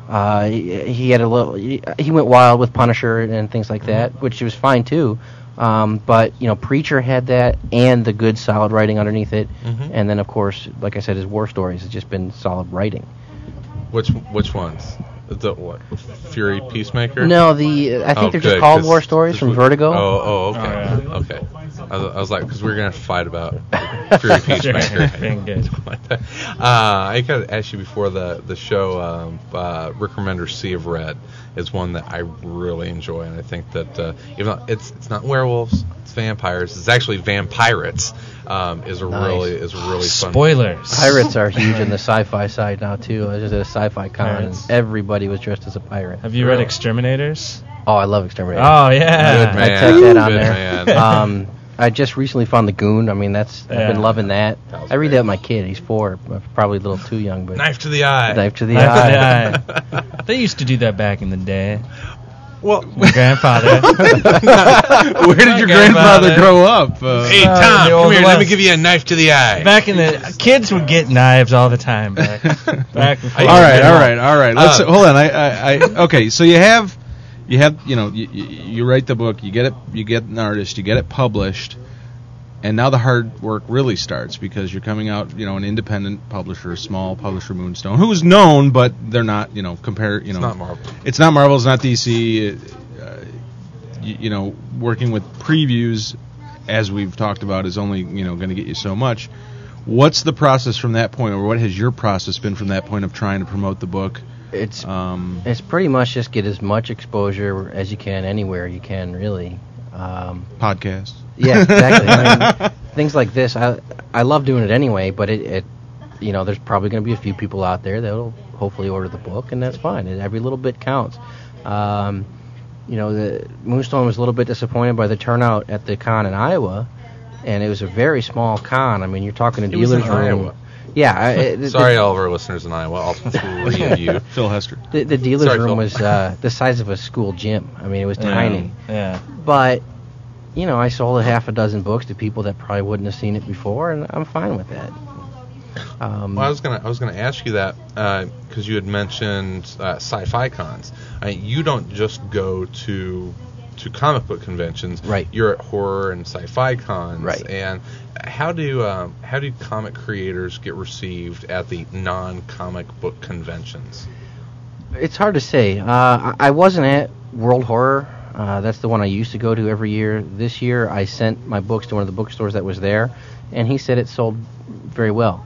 He had he went wild with Punisher and things like that, which was fine too. But Preacher had that and the good solid writing underneath it, and then of course, like I said, his War Stories has just been solid writing. Which ones? The what? Fury Peacemaker? No, I think they're just good, called 'cause War Stories from Vertigo. Oh, okay. Oh, yeah. Okay. I was like, because we were going to fight about Fury Peacemaker. Being good. Like that. I got to ask you before the show, Rick Remender's Sea of Red is one that I really enjoy, and I think that even though it's not werewolves, it's vampires. It's actually vampirates. Is a really fun. Spoilers. Pirates are huge in the sci-fi side now too. I was just at a sci-fi con, and Pirates. everybody was dressed as a pirate. Have you read Exterminators? Oh, I love Exterminator. Oh yeah. Good man. I took that on Good there. man. I just recently found The Goon. I mean, I've Yeah. been loving that. That was I read great. that with my kid. He's 4, probably a little too young, but Knife to the eye. Knife to the Knife eye. to the eye. They used to do that back in the day. Well, My grandfather. Where did your grandfather grow up? hey the Tom, Old come here. Let me West. give you a knife to the eye. Back in the kids would get knives all the time back before. All right. Let's hold on. Okay. So you write the book, you get an artist, you get it published, and now the hard work really starts because you're coming out, an independent publisher, a small publisher, Moonstone, who's known, but they're not, It's not Marvel. It's not Marvel, it's not DC. Working with previews, as we've talked about, is only going to get you so much. What's the process from that point, or what has your process been from that point of trying to promote the book? It's pretty much just get as much exposure as you can anywhere you can, really. Podcasts. Yeah, exactly. I mean, things like this, I love doing it anyway, but it there's probably going to be a few people out there that'll hopefully order the book, and that's fine. Every little bit counts. The Moonstone was a little bit disappointed by the turnout at the con in Iowa, and it was a very small con. I mean, you're talking a It was in dealer's room. Iowa. Yeah. Sorry, all of our listeners in Iowa, all 3 of you. Phil Hester. The dealer's Sorry, room Phil. was the size of a school gym. I mean, it was tiny. Yeah. But, I sold a half a dozen books to people that probably wouldn't have seen it before, and I'm fine with that. Well, I was gonna ask you that because you had mentioned sci-fi cons. You don't just go to comic book conventions. Right. You're at horror and sci-fi cons. Right. And how do comic creators get received at the non-comic book conventions? It's hard to say. I wasn't at World Horror. That's the one I used to go to every year. This year, I sent my books to one of the bookstores that was there, and he said it sold very well.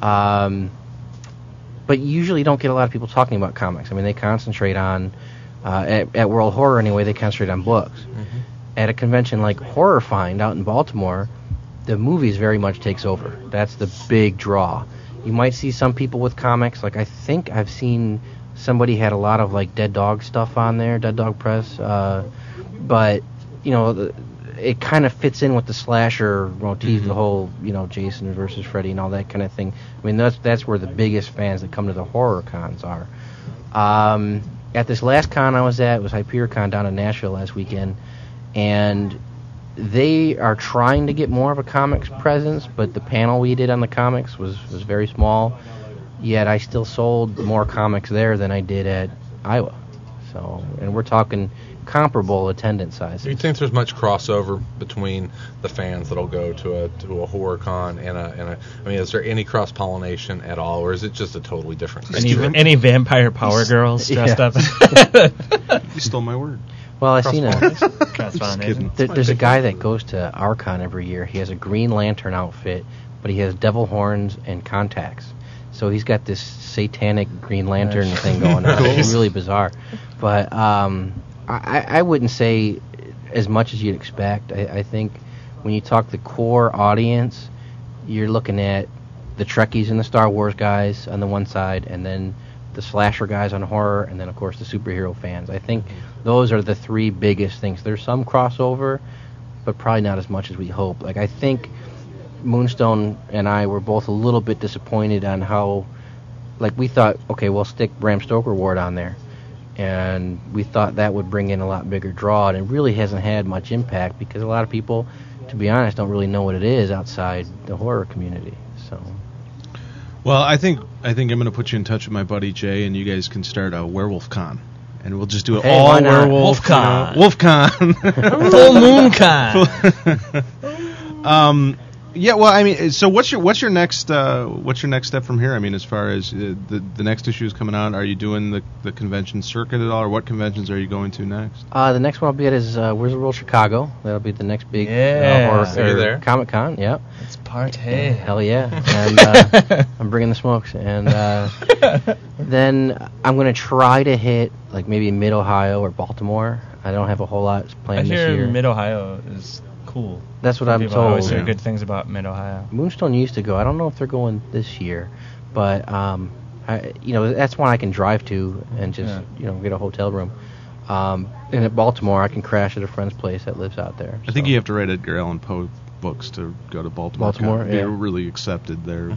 But usually you don't get a lot of people talking about comics. I mean, they concentrate on, at World Horror anyway, they concentrate on books. Mm-hmm. At a convention like Horror Find out in Baltimore, the movies very much takes over. That's the big draw. You might see some people with comics. Like, I think I've seen somebody had a lot of, like, Dead Dog stuff on there, Dead Dog Press. But, it kind of fits in with the slasher motif, the whole, Jason versus Freddy and all that kind of thing. I mean, that's where the biggest fans that come to the horror cons are. At this last con I was at, it was HyperionCon down in Nashville last weekend, and they are trying to get more of a comics presence, but the panel we did on the comics was very small, yet I still sold more comics there than I did at Iowa. So, and we're talking comparable attendance sizes. Do you think there's much crossover between the fans that'll go to a horror con and a I mean, is there any cross pollination at all, or is it just a totally different thing? Any vampire power girls dressed up? You stole my word. Well, I've seen kidding. There's a guy that goes to our con every year. He has a Green Lantern outfit, but he has devil horns and contacts. So he's got this satanic Green Lantern thing going on. It's really bizarre. But I wouldn't say as much as you'd expect. I think when you talk the core audience, you're looking at the Trekkies and the Star Wars guys on the one side, and then the slasher guys on horror, and then, of course, the superhero fans. I think those are the three biggest things. There's some crossover, but probably not as much as we hope. Like, I think Moonstone and I were both a little bit disappointed on how, like, we thought, okay, we'll stick Bram Stoker Ward on there. And we thought that would bring in a lot bigger draw, and it really hasn't had much impact because a lot of people, to be honest, don't really know what it is outside the horror community. So, well, I think I'm going to put you in touch with my buddy Jay, and you guys can start a Werewolf Con, and we'll just do it all why not? werewolf Wolfcon. Wolfcon. Full moon con. Yeah, well, I mean, so what's your next step from here? I mean, as far as the next issue is coming out, are you doing the convention circuit at all, or what conventions are you going to next? The next one I'll be at is Wizard World Chicago. That'll be the next big there? Comic Con. Yeah, It's party. hell yeah! And I'm bringing the smokes, and then I'm gonna try to hit like maybe Mid Ohio or Baltimore. I don't have a whole lot I planned this hear year. Mid Ohio is cool. That's what I'm People told. always hear Yeah. good things about Mid Ohio. Moonstone used to go. I don't know if they're going this year, but that's one I can drive to and just get a hotel room. And at Baltimore, I can crash at a friend's place that lives out there. I think you have to write Edgar Allan Poe books to go to Baltimore. Baltimore, Con. yeah. You're really accepted there.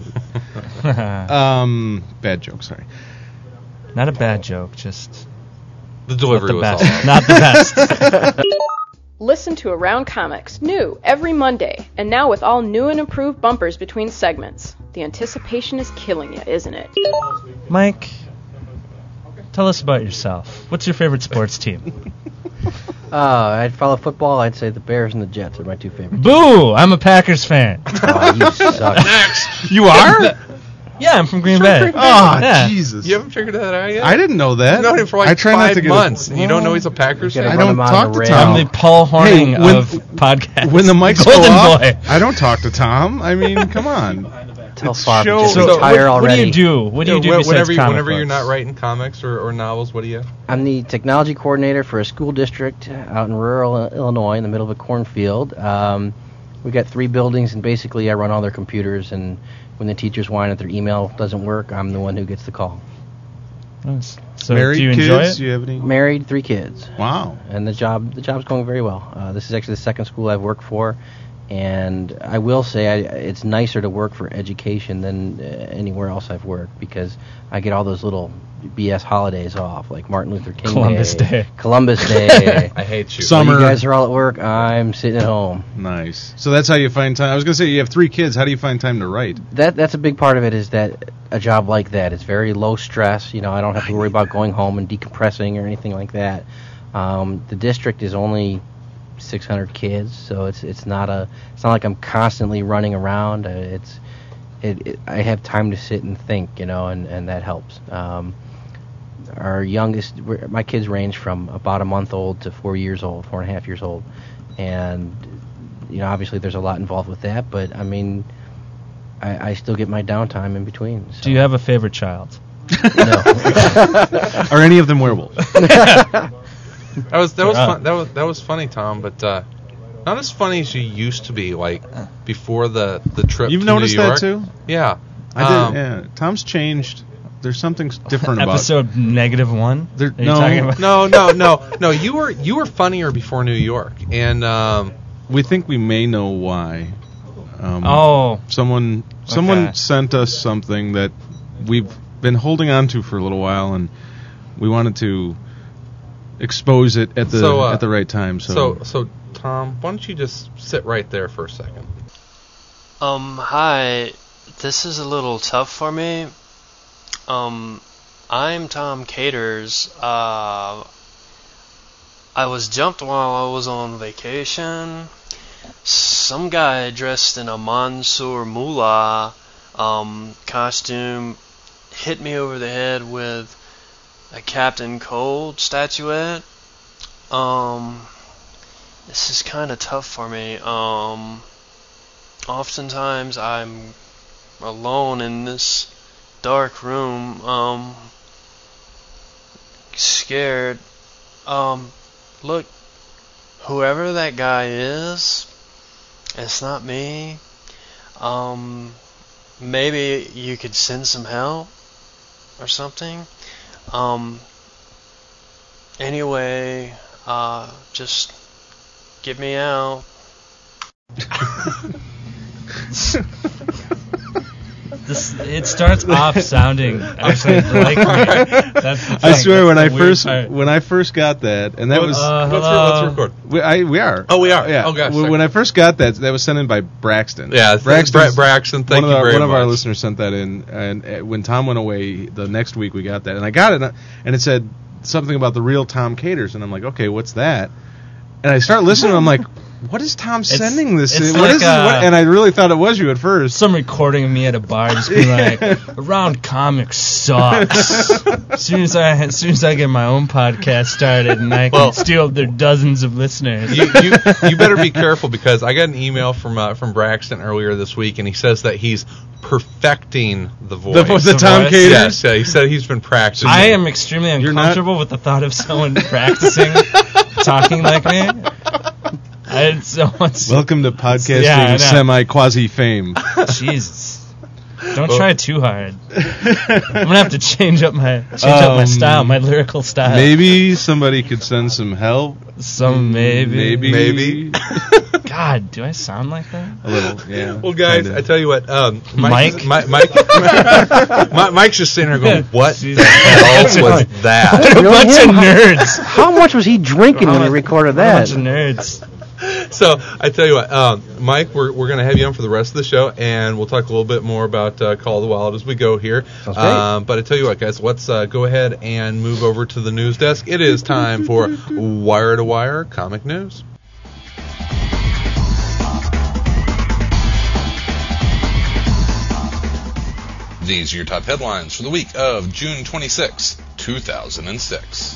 Bad joke, sorry. Not a bad joke, just The not delivery the was best. all. Not the best. Listen to Around Comics, new every Monday, and now with all new and improved bumpers between segments. The anticipation is killing you, isn't it? Mike, tell us about yourself. What's your favorite sports team? I'd follow football. I'd say the Bears and the Jets are my two favorites. Boo! I'm a Packers fan. Oh, you suck. You are? Yeah, I'm from Green Bay. Oh, Yeah. Jesus. You haven't figured that out yet? I didn't know that. You've known him for I like try not 5 to get months, and you don't know he's a Packers You gotta fan? I run don't him on talk the to rail. Tom. I'm the Paul Horning Hey, when- of podcasts. When the mics Golden go off, Boy. I don't talk to Tom. I mean, come on. Tell It's Favre show- just So retire what already. do you do? What do you do besides whenever you're comic not books? writing comics or novels, what do you? I'm the technology coordinator for a school district out in rural Illinois in the middle of a cornfield. We got 3 buildings, and basically I run all their computers, and when the teachers whine that their email doesn't work, I'm the one who gets the call. Nice. So Married do you kids? enjoy it? Do you have any? Married, 3 kids. Wow. And the job's going very well. This is actually the second school I've worked for And I will say it's nicer to work for education than anywhere else I've worked, because I get all those little BS holidays off, like Martin Luther King Columbus Day. Columbus Day. I hate you. Summer. While you guys are all at work, I'm sitting at home. Nice. So that's how you find time. I was going to say, you have 3 kids. How do you find time to write? That's a big part of it, is that a job like that is very low stress. You know, I don't have to worry about going home and decompressing or anything like that. The district is only 600 kids, so it's not like I'm constantly running around. I have time to sit and think, you know, and that helps. Our youngest, my kids range from about a month old to 4 years old, 4.5 years old, and you know, obviously there's a lot involved with that, but I mean, I still get my downtime in between. So. Do you have a favorite child? No. Are any of them werewolves? That was funny, Tom, but not as funny as you used to be, like before the trip. You've to noticed New York. that too? Yeah, I did. Yeah, Tom's changed. There's something different about. Episode -1. No. You were funnier before New York, and we think we may know why. Someone Okay. sent us something that we've been holding on to for a little while, and we wanted to expose it at the right time. So Tom, why don't you just sit right there for a second? Hi. This is a little tough for me. I'm Tom Caters. I was jumped while I was on vacation. Some guy dressed in a Mansoor Mullah costume hit me over the head with a Captain Cold statuette. This is kind of tough for me. Oftentimes I'm alone in this dark room, scared. Look, whoever that guy is, it's not me. Maybe you could send some help or something. Anyway, just get me out. It starts off sounding actually like me. That's the thing. I swear, when That's I first got that, and that was Let's record. we are. Oh, we are. Yeah. Oh, gosh. When I first got that was sent in by Braxton. Yeah, Braxton. Thank you very much. One of our listeners sent that in, and when Tom went away the next week, we got that, and I got it, and it said something about the real Tom Caters, and I'm like, okay, what's that? And I start listening, and I'm like, what is Tom sending this in? What is this? And I really thought it was you at first. Some recording of me at a bar just being like, Around Comics sucks. As soon as I get my own podcast started and I can steal their dozens of listeners. You better be careful, because I got an email from Braxton earlier this week, and he says that he's perfecting the voice. The Tom voice? Caters? Yes, yeah, he said he's been practicing. I am extremely uncomfortable with the thought of someone practicing talking like me. Welcome to podcasting semi-quasi fame. Jesus. Don't try too hard. I'm gonna have to change up my style, my lyrical style. Maybe somebody could send some help. Maybe. God, do I sound like that? A little, yeah. Well, guys, kinda. I tell you what, Mike? Mike's just sitting there going, "What the hell was that?" What a bunch of nerds. How much was he drinking when he recorded that? A bunch of nerds. So I tell you what, Mike, we're going to have you on for the rest of the show, and we'll talk a little bit more about Call of the Wild as we go here. Sounds great. But I tell you what, guys, let's go ahead and move over to the news desk. It is time for Wire to Wire Comic News. These are your top headlines for the week of June 26, 2006.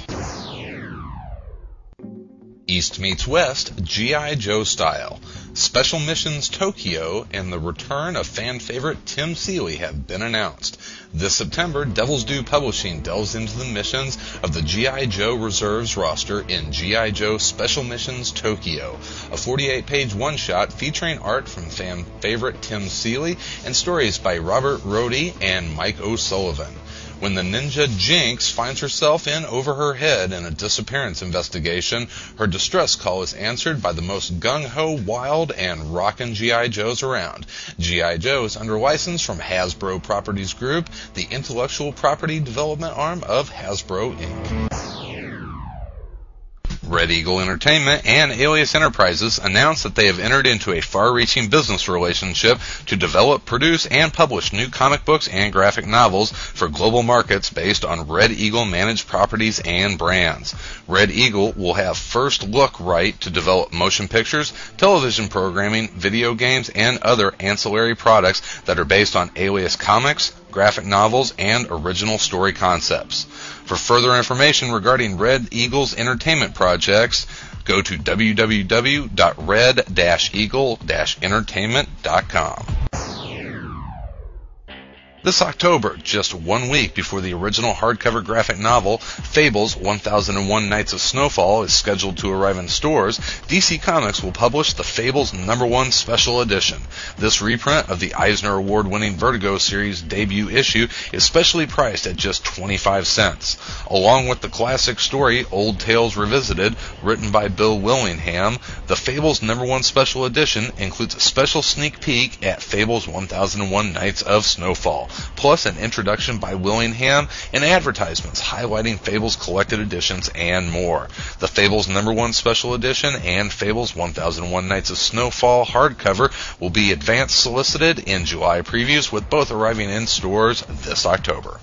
East meets West, G.I. Joe style. Special Missions Tokyo and the return of fan favorite Tim Seeley have been announced. This September, Devil's Due Publishing delves into the missions of the G.I. Joe Reserves roster in G.I. Joe Special Missions Tokyo, a 48-page one-shot featuring art from fan favorite Tim Seeley and stories by Robert Rohde and Mike O'Sullivan. When the ninja Jinx finds herself in over her head in a disappearance investigation, her distress call is answered by the most gung-ho, wild, and rockin' G.I. Joes around. G.I. Joe is under license from Hasbro Properties Group, the intellectual property development arm of Hasbro, Inc. Red Eagle Entertainment and Alias Enterprises announced that they have entered into a far-reaching business relationship to develop, produce, and publish new comic books and graphic novels for global markets based on Red Eagle managed properties and brands. Red Eagle will have first look right to develop motion pictures, television programming, video games, and other ancillary products that are based on Alias comics, graphic novels, and original story concepts. For further information regarding Red Eagle's entertainment projects, go to www.red-eagle-entertainment.com. This October, just 1 week before the original hardcover graphic novel, Fables 1001 Nights of Snowfall, is scheduled to arrive in stores, DC Comics will publish the Fables #1 Special Edition. This reprint of the Eisner Award-winning Vertigo series debut issue is specially priced at just 25 cents. Along with the classic story Old Tales Revisited, written by Bill Willingham, the Fables #1 Special Edition includes a special sneak peek at Fables 1001 Nights of Snowfall, plus an introduction by Willingham and advertisements highlighting Fables collected editions and more. The Fables #1 Special Edition and Fables 1001 Nights of Snowfall hardcover will be advance solicited in July previews, with both arriving in stores this October.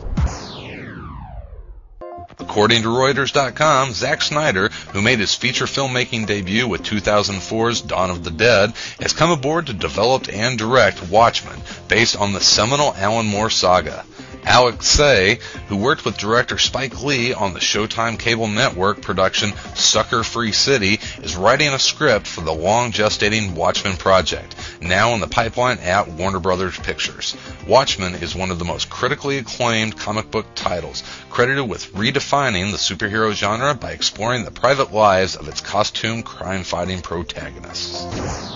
According to Reuters.com, Zack Snyder, who made his feature filmmaking debut with 2004's Dawn of the Dead, has come aboard to develop and direct Watchmen, based on the seminal Alan Moore saga. Alex Say, who worked with director Spike Lee on the Showtime cable network production Sucker Free City, is writing a script for the long-gestating Watchmen project, now in the pipeline at Warner Brothers Pictures. Watchmen is one of the most critically acclaimed comic book titles, credited with redefining the superhero genre by exploring the private lives of its costumed crime-fighting protagonists.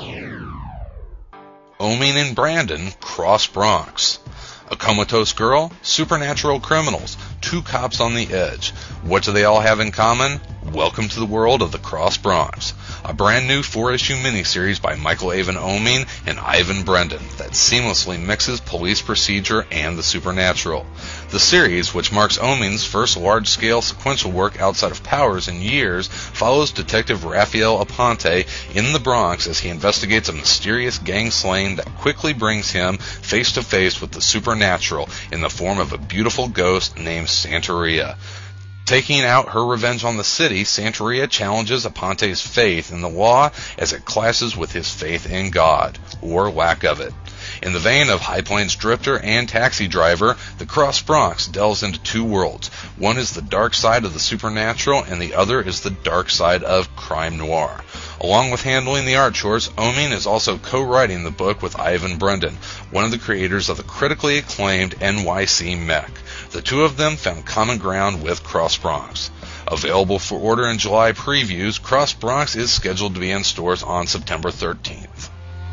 Omin and Brandon cross Bronx. A comatose girl, supernatural criminals, two cops on the edge. What do they all have in common? Welcome to the world of the Cross Bronx, a brand new 4-issue miniseries by Michael Avon Oeming and Ivan Brendan that seamlessly mixes police procedure and the supernatural. The series, which marks Oeming's first large-scale sequential work outside of Powers in years, follows Detective Raphael Aponte in the Bronx as he investigates a mysterious gang slaying that quickly brings him face-to-face with the supernatural in the form of a beautiful ghost named Santeria. Taking out her revenge on the city, Santeria challenges Aponte's faith in the law as it clashes with his faith in God, or lack of it. In the vein of High Plains Drifter and Taxi Driver, the Cross Bronx delves into two worlds. One is the dark side of the supernatural, and the other is the dark side of crime noir. Along with handling the art chores, Oeming is also co-writing the book with Ivan Brendan, one of the creators of the critically acclaimed NYC Mech. The two of them found common ground with Cross Bronx. Available for order in July previews, Cross Bronx is scheduled to be in stores on September 13th.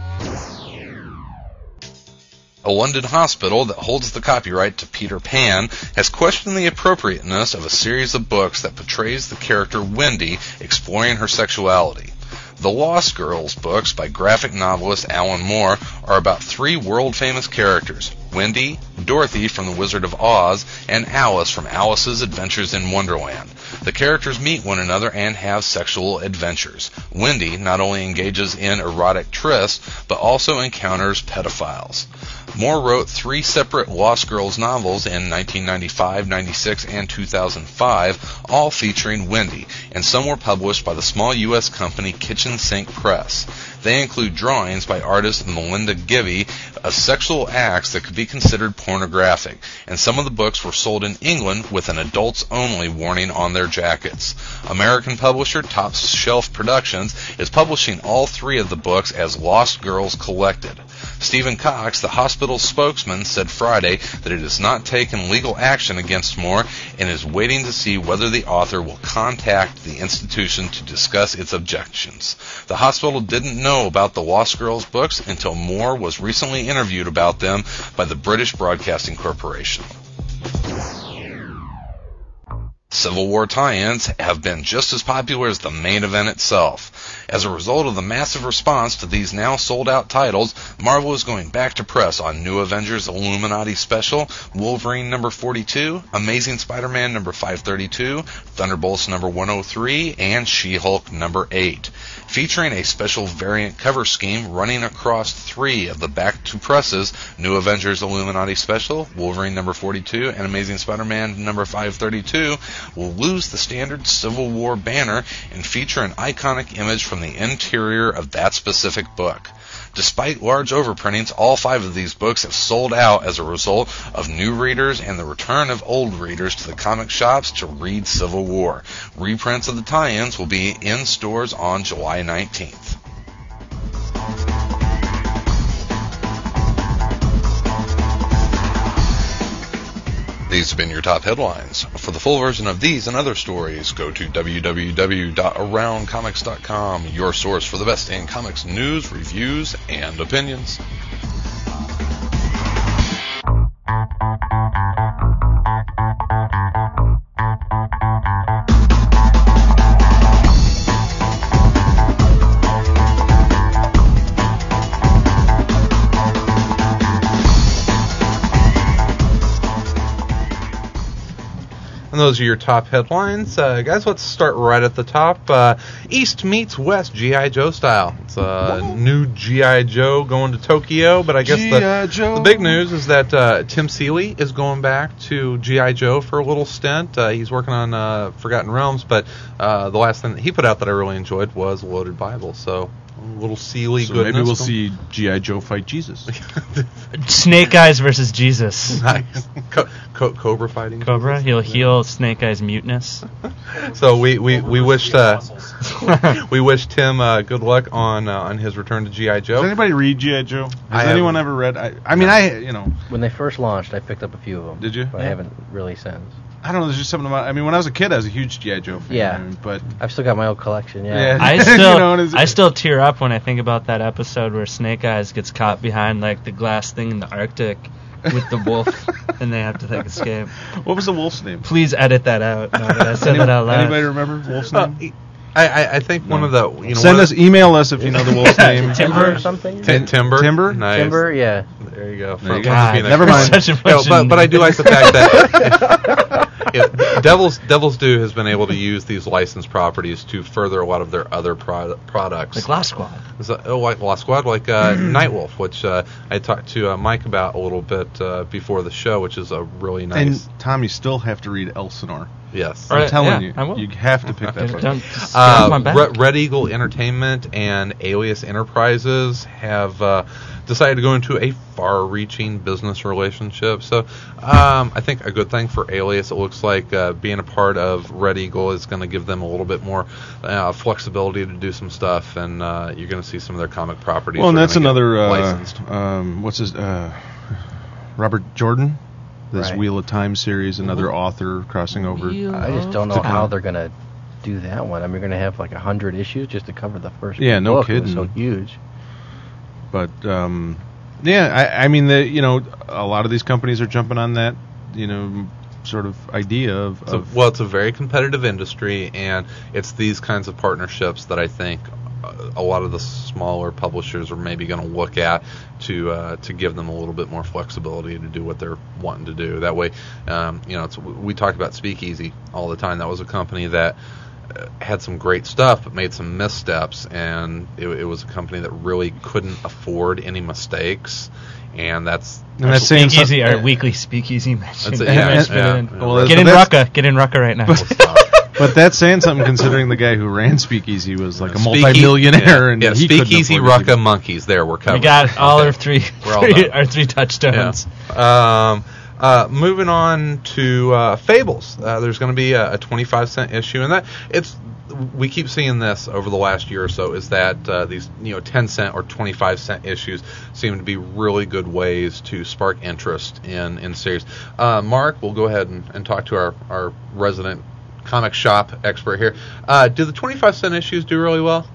A London hospital that holds the copyright to Peter Pan has questioned the appropriateness of a series of books that portrays the character Wendy exploring her sexuality. The Lost Girls books by graphic novelist Alan Moore are about three world-famous characters: Wendy, Dorothy from The Wizard of Oz, and Alice from Alice's Adventures in Wonderland. The characters meet one another and have sexual adventures. Wendy not only engages in erotic trysts, but also encounters pedophiles. Moore wrote three separate Lost Girls novels in 1995, 96, and 2005, all featuring Wendy, and some were published by the small U.S. company Kitchen Sink Press. They include drawings by artist Melinda Gibby of sexual acts that could be considered pornographic, and some of the books were sold in England with an adults-only warning on their jackets. American publisher Top Shelf Productions is publishing all three of the books as Lost Girls Collected. Stephen Cox, the hospital's spokesman, said Friday that it has not taken legal action against Moore and is waiting to see whether the author will contact the institution to discuss its objections. The hospital didn't know about the Lost Girls books until Moore was recently interviewed about them by the British Broadcasting Corporation. Civil War tie-ins have been just as popular as the main event itself. As a result of the massive response to these now sold-out titles, Marvel is going back to press on New Avengers Illuminati Special, Wolverine number 42, Amazing Spider-Man number 532, Thunderbolts number 103, and She-Hulk number 8. Featuring a special variant cover scheme running across 3 of the back-to-presses, New Avengers Illuminati Special, Wolverine number 42, and Amazing Spider-Man number 532 will lose the standard Civil War banner and feature an iconic image from the interior of that specific book. Despite large overprintings, all 5 of these books have sold out as a result of new readers and the return of old readers to the comic shops to read Civil War. Reprints of the tie-ins will be in stores on July 19th. These have been your top headlines. For the full version of these and other stories, go to www.aroundcomics.com, your source for the best in comics news, reviews, and opinions. And those are your top headlines. Guys, let's start right at the top. East meets West, G.I. Joe style. It's a new G.I. Joe going to Tokyo, but I guess the big news is that Tim Seeley is going back to G.I. Joe for a little stint. He's working on Forgotten Realms, but the last thing that he put out that I really enjoyed was Loaded Bible. So a little Seeley goodness. Maybe we'll see G.I. Joe fight Jesus. Snake Eyes versus Jesus. Nice. Cobra fighting. Cobra. Jesus. He'll heal Snake Eyes' muteness. So we wish we wish Tim good luck on his return to G.I. Joe. Does anybody read G.I. Joe? Has anyone ever read? I mean, when they first launched, I picked up a few of them. Did you? But I haven't really since. I don't know. There's just something about. I mean, when I was a kid, I was a huge G.I. Joe fan. Yeah, but I've still got my old collection. Yeah. I still tear up when I think about that episode where Snake Eyes gets caught behind like the glass thing in the Arctic with the wolf, and they have to escape. What was the wolf's name? Please edit that out. No, that I said that out loud. Anybody remember wolf's name? I think one of the email us if you know the wolf's name. Timber or something. Timber. Nice. Timber. Yeah. There you go. Never mind. But I do like the fact that Devil's Due has been able to use these licensed properties to further a lot of their other products. Like Lost Squad. Like Lost Squad, like Nightwolf, which I talked to Mike about a little bit before the show, which is a really nice. And Tom, you still have to read Elsinore. Yes. I'm telling you, you have to pick that book. Red Eagle Entertainment and Alias Enterprises have decided to go into a far-reaching business relationship. So I think a good thing for Alias. It looks like being a part of Red Eagle is going to give them a little bit more flexibility to do some stuff, and you're going to see some of their comic properties. Well, and that's another licensed. What's his Robert Jordan? This Right. Wheel of Time series, another author crossing over. I just don't know how they're going to do that one. I mean, you're going to have like 100 issues just to cover the first Yeah, no book. kidding. It's so huge. But I mean, a lot of these companies are jumping on that, sort of idea of. It's a very competitive industry, and it's these kinds of partnerships that I think a lot of the smaller publishers are maybe going to look at to give them a little bit more flexibility to do what they're wanting to do. That way, we talk about Speakeasy all the time. That was a company that had some great stuff, but made some missteps, and it was a company that really couldn't afford any mistakes. And that's saying Speakeasy, our weekly Speakeasy mention. Get in Rucka right now. But that's saying something, considering the guy who ran Speakeasy was like a multi-millionaire, and he Speakeasy, Rucka, Monkeys. There, we're covered. We got all our three touchstones. Yeah. Moving on to Fables. There's going to be a 25-cent issue, and we keep seeing this over the last year or so, is that these 10-cent or 25-cent issues seem to be really good ways to spark interest in series. Mark, we'll go ahead and talk to our resident comic shop expert here. Do the 25-cent issues do really well?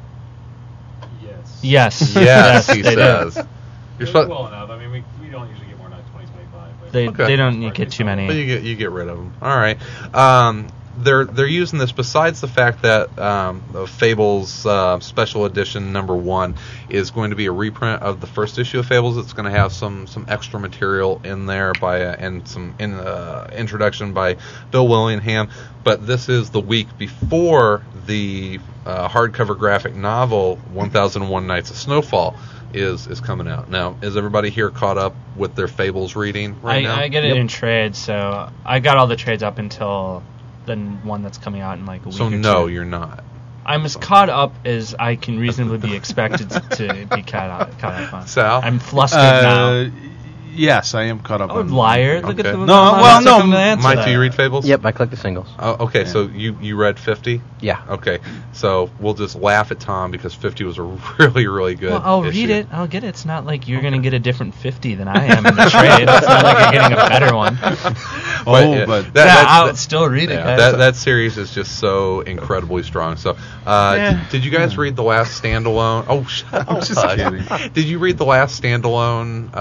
Yes. Yes, he says. You're well enough. I mean, we don't usually get more than 20, 25. They don't get too many. But you get rid of them. All right. they're using this besides the fact that Fables Special Edition #1 is going to be a reprint of the first issue of Fables. It's going to have some extra material in there and some introduction by Bill Willingham. But this is the week before the hardcover graphic novel 1001 Nights of Snowfall is coming out. Now, is everybody here caught up with their Fables reading right now? I get it in trades, so I got all the trades up until the one that's coming out in like a week or two. So no, you're not. I'm as caught up as I can reasonably be expected to be caught up on. Sal? I'm flustered now. Yes, I am caught up on. Liar! Look at the Mike, do you read Fables? Yep, I clicked the singles. Oh, okay, so you read 50? Yeah. Okay, so we'll just laugh at Tom because 50 was a really, really good Well, I'll issue. read it. I'll get it. It's not like you're going to get a different 50 than I am in the trade. It's not like you're getting a better one. I'll still read it. Guys. That series is just so incredibly strong. So, did you guys read the last standalone? Oh, shut up. I'm just kidding. Did you read the last standalone?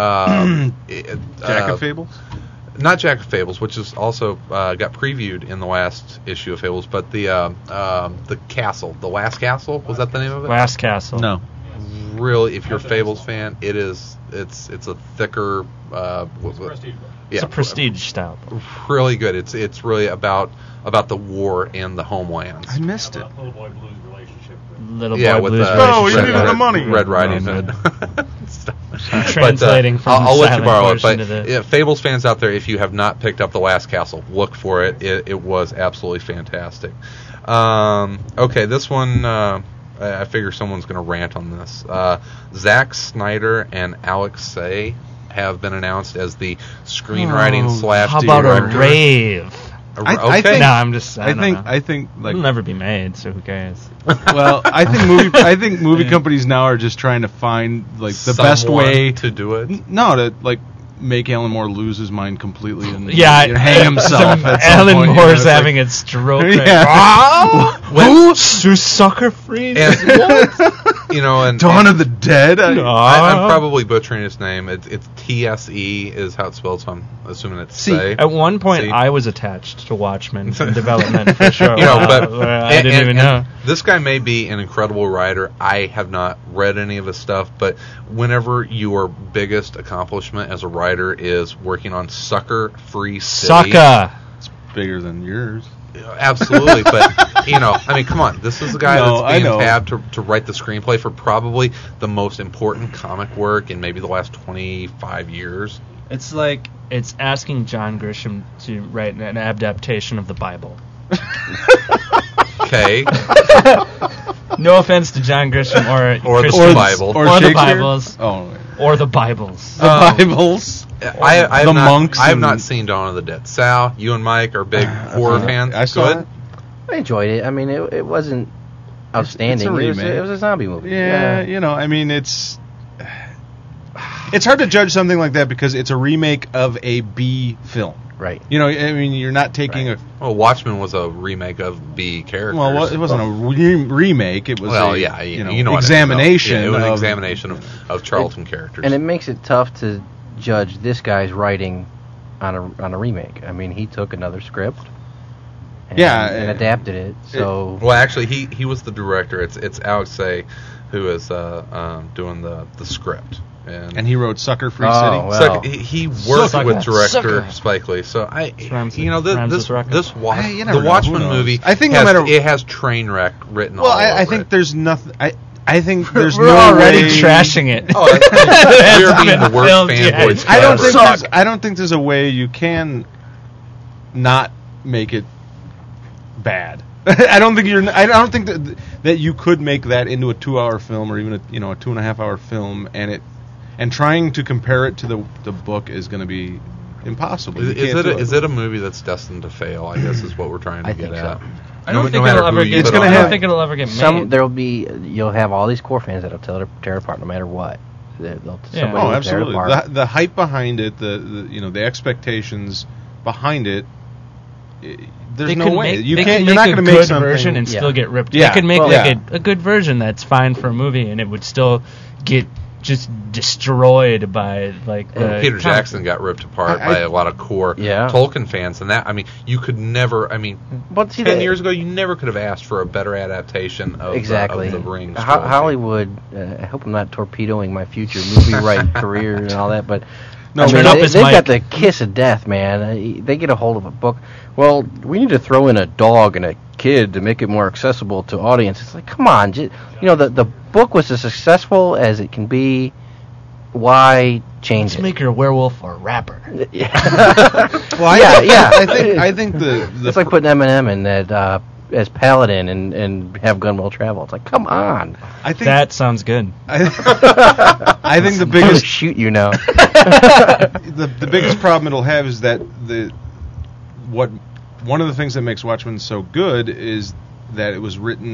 Jack of Fables? Not Jack of Fables, which is also got previewed in the last issue of Fables, but the Castle, the Last Castle, was that the name of it? Last Castle. No. Really, if you're a Fables fan, it's a thicker. It's a prestige style. Really good. It's really about the war and the homelands. I missed it. Little Boy Blues relationship. Little Boy with Blues. you needed the money. Red Riding Hood. Translating from I'll let you silent borrow it. portion But to the Fables fans out there, if you have not picked up The Last Castle, look for it. It was absolutely fantastic. Okay, this one, I figure someone's going to rant on this. Zack Snyder and Alex Say have been announced as the screenwriting / how about director. a rave? I think, No, I'm just. I think like it'll never be made, so who cares? Well, I think movie companies now are just trying to find like the best way to do it. To like make Alan Moore lose his mind completely and hang himself. At some Alan point, Moore's having a stroke. Who? Sucker Free? And Dawn of the Dead. I'm probably butchering his name. It's TSE is how it's spelled, so I'm assuming it's Say. At one point, I was attached to Watchmen in development for sure. But I didn't even know. This guy may be an incredible writer. I have not read any of his stuff, but whenever your biggest accomplishment as a writer is working on Sucker Free City, it's bigger than yours. Absolutely, but I mean, come on. This is the guy that's being tabbed to write the screenplay for probably the most important comic work in maybe the last 25 years. It's like it's asking John Grisham to write an adaptation of the Bible. Okay. No offense to John Grisham or the Bible or the Bibles. Oh. Or the Bibles. The Bibles. I have not seen Dawn of the Dead. Sal, you and Mike are big horror fans. I saw it. I enjoyed it. I mean, it wasn't outstanding. It was a zombie movie. Yeah, I mean, it's hard to judge something like that because it's a remake of a B film. Right. I mean, you're not taking Watchmen was a remake of B characters. Well, it wasn't a remake. It was examination. It was an examination of Charlton characters. And it makes it tough to judge this guy's writing on a remake. I mean, he took another script and adapted it. So actually, he was the director. It's Alex Say who is doing the script. And he wrote Sucker Free City. Wow. He worked with director Spike Lee. So the Watchmen movie. I think it has train wreck written all over it. I think there's nothing. I think there's we're no already way trashing it. We're being the worst fanboys. I don't think there's a way you can not make it bad. I don't think that you could make that into a 2-hour film or even a 2.5-hour film, and trying to compare it to the book is going to be impossible. Is it a movie that's destined to fail? I guess is what we're trying to get at. So. I don't think it'll ever get. I don't think it'll ever get made. You'll have all these core fans that'll tear it apart no matter what. Absolutely. The hype behind it, the expectations behind it. There's no way you're not going to make something version and still get ripped. They could make a good version that's fine for a movie and it would still get just destroyed by like the Peter Jackson got ripped apart by a lot of core Tolkien fans, and that, I mean, you could never, I mean, but see 10 years ago, you never could have asked for a better adaptation of, of the Rings. Hollywood, I hope I'm not torpedoing my future movie writing career and all that, but no, I mean, they've got the kiss of death, man. They get a hold of a book. Well, we need to throw in a dog and a kid to make it more accessible to audience. It's like, come on, you know, the book was as successful as it can be. Why change Let's make your werewolf a rapper. Yeah. I think the it's like putting Eminem in that as Paladin and have Gun Will Travel. It's like, come on. I think that sounds good. I think the biggest shoot you now. the biggest problem it'll have is that one of the things that makes Watchmen so good is that it was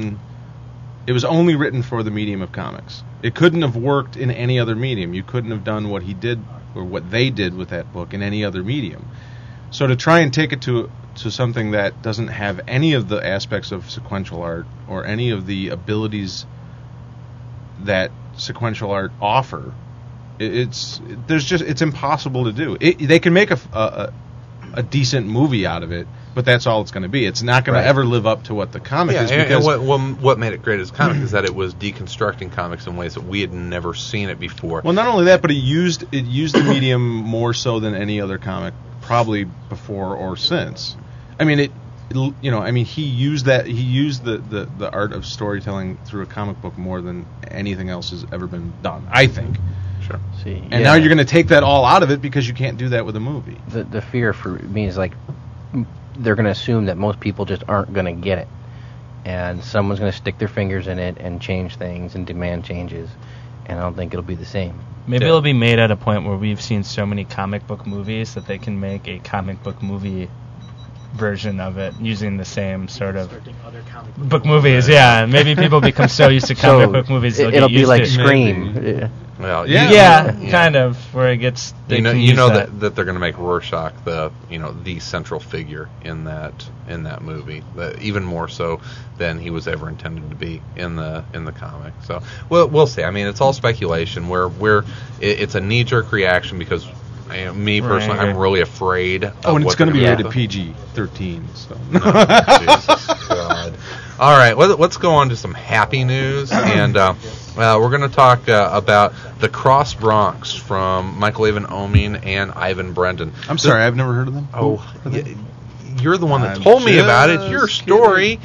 only written for the medium of comics. It couldn't have worked in any other medium. You couldn't have done what he did or what they did with that book in any other medium. So to try and take it to something that doesn't have any of the aspects of sequential art or any of the abilities that sequential art offer, it's impossible to do. They can make a decent movie out of it, but that's all it's going to be. It's not going to ever live up to what the comic is. Because and what made it great as a comic is that it was deconstructing comics in ways that we had never seen it before. Well, not only that, but it used the medium more so than any other comic, probably before or since. I mean, he used the art of storytelling through a comic book more than anything else has ever been done, I think. Sure. And now you're going to take that all out of it because you can't do that with a movie. The fear for me is like they're going to assume that most people just aren't going to get it, and someone's going to stick their fingers in it and change things and demand changes, and I don't think it'll be the same. Maybe it'll be made at a point where we've seen so many comic book movies that they can make a comic book movie version of it using the same sort of book movies. Yeah, maybe people become so used to comic book movies it'll be like Scream. Well, kind of where it gets. That they're going to make Rorschach the central figure in that movie, even more so than he was ever intended to be in the comic. So we'll see. I mean, it's all speculation. It's a knee-jerk reaction because. Me personally, I'm really afraid. And it's going to be rated PG-13. So. Jesus God. All right, let's go on to some happy news, and we're going to talk about The Cross Bronx from Michael Avon Oeming and Ivan Brendan. I'm sorry, I've never heard of them. You're the one that told me about it. It's your story.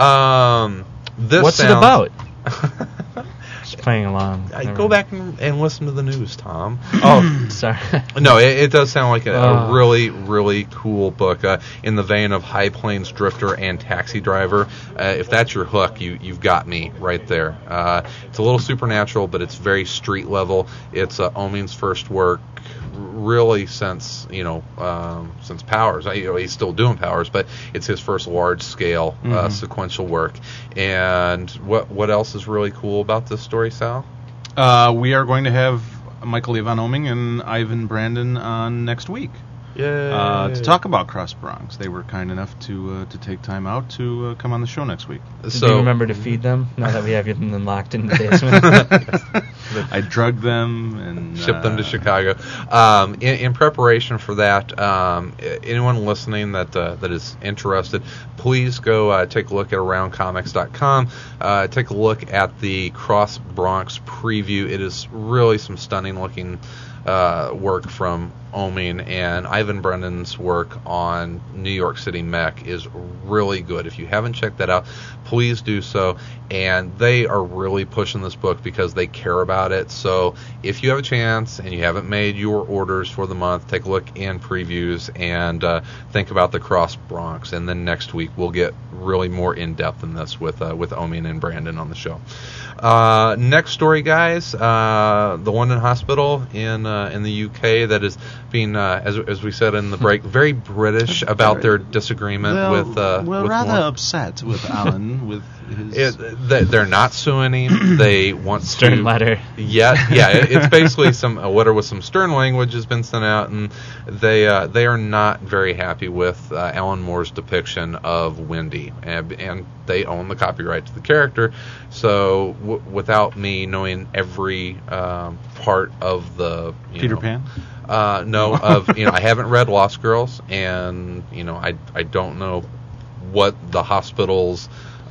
What's it about? Playing along. Go back and listen to the news, Tom. Oh, sorry. No, it does sound like a really, really cool book in the vein of High Plains Drifter and Taxi Driver. If that's your hook, you've got me right there. It's a little supernatural, but it's very street level. It's Oeming's first work, really since Powers. He's still doing Powers, but it's his first large scale sequential work. And what else is really cool about this story, Sal? We are going to have Michael Avon Oeming and Ivan Brendan on next week. To talk about Cross Bronx. They were kind enough to take time out to come on the show next week. Did you remember to feed them now that we have them locked in the basement? I drugged them and shipped them to Chicago. In preparation for that, anyone listening that is interested, please go take a look at AroundComics.com. Take a look at the Cross Bronx preview. It is really some stunning looking work from Oeming, and Ivan Brendan's work on New York City Mech is really good. If you haven't checked that out, please do so. And they are really pushing this book because they care about it. So if you have a chance and you haven't made your orders for the month, take a look in previews and think about the Cross Bronx. And then next week we'll get really more in depth in this with Oeming and Brandon on the show. Next story, guys. The London Hospital in the UK that is being, as we said in the break, very British about their disagreement with rather more. upset with Alan with They're not suing him. They want stern letter. Yeah, it's basically some letter with some stern language has been sent out, and they are not very happy with Alan Moore's depiction of Wendy, and they own the copyright to the character. So without me knowing every part of the Peter Pan. No, I haven't read Lost Girls, and I don't know what the hospital's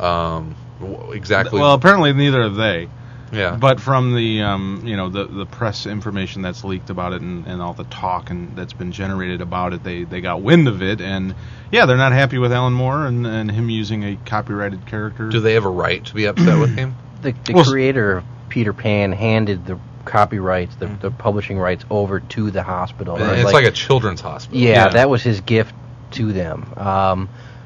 exactly. Well, apparently neither have they. Yeah. But from the the press information that's leaked about it and all the talk and that's been generated about it, they got wind of it, and they're not happy with Alan Moore and him using a copyrighted character. Do they have a right to be upset with him? The creator of Peter Pan handed the copyrights, the publishing rights over to the hospital. It's like a children's hospital. Yeah, that was his gift to them.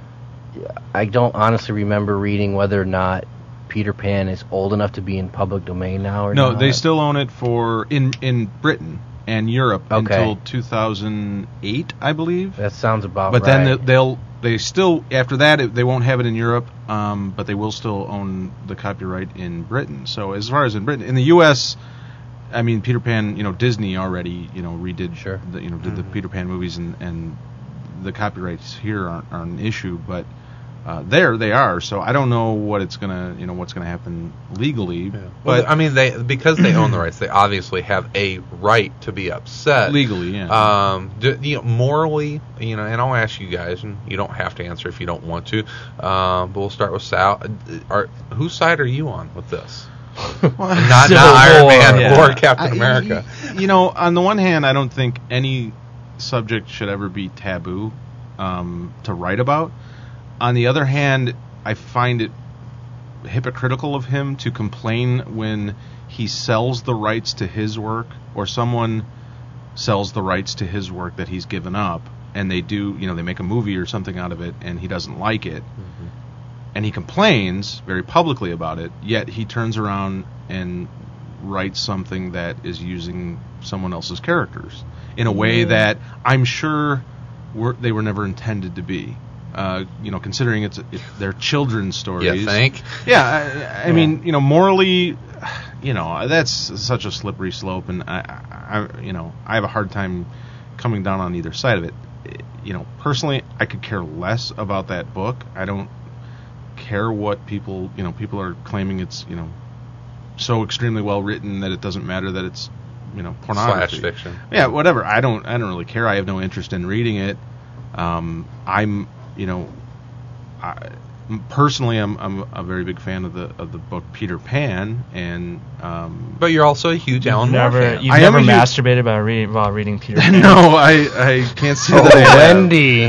I don't honestly remember reading whether or not Peter Pan is old enough to be in public domain now or not. No, they still own it for in Britain and Europe until 2008, I believe. That sounds about right. But then they still after that they won't have it in Europe, but they will still own the copyright in Britain. So as far as in Britain, in the U.S., I mean Peter Pan, Disney already redid did the Peter Pan movies and the copyrights here aren't an issue, but there they are. So I don't know what's gonna happen legally. Yeah. But I mean, because they own the rights, they obviously have a right to be upset legally. Yeah. Morally, and I'll ask you guys, and you don't have to answer if you don't want to. But we'll start with Sal. Whose side are you on with this? not Iron Man or Captain America. On the one hand, I don't think any subject should ever be taboo to write about. On the other hand, I find it hypocritical of him to complain when he sells the rights to his work, or someone sells the rights to his work that he's given up, and they make a movie or something out of it, and he doesn't like it, and he complains very publicly about it, yet he turns around and writes something that is using someone else's characters in a way that I'm sure they were never intended to be. Considering they're children's stories. You think? Yeah, I mean, morally, that's such a slippery slope, and I have a hard time coming down on either side of it. Personally, I could care less about that book. I don't care what people are claiming it's, so extremely well written that it doesn't matter that it's, pornography. / fiction. Yeah, whatever. I don't really care. I have no interest in reading it. Personally, I'm a very big fan of the book Peter Pan, and but you're also a huge Alan Moore fan. You've never masturbated while reading Peter Pan? No, I can't say that. Wendy.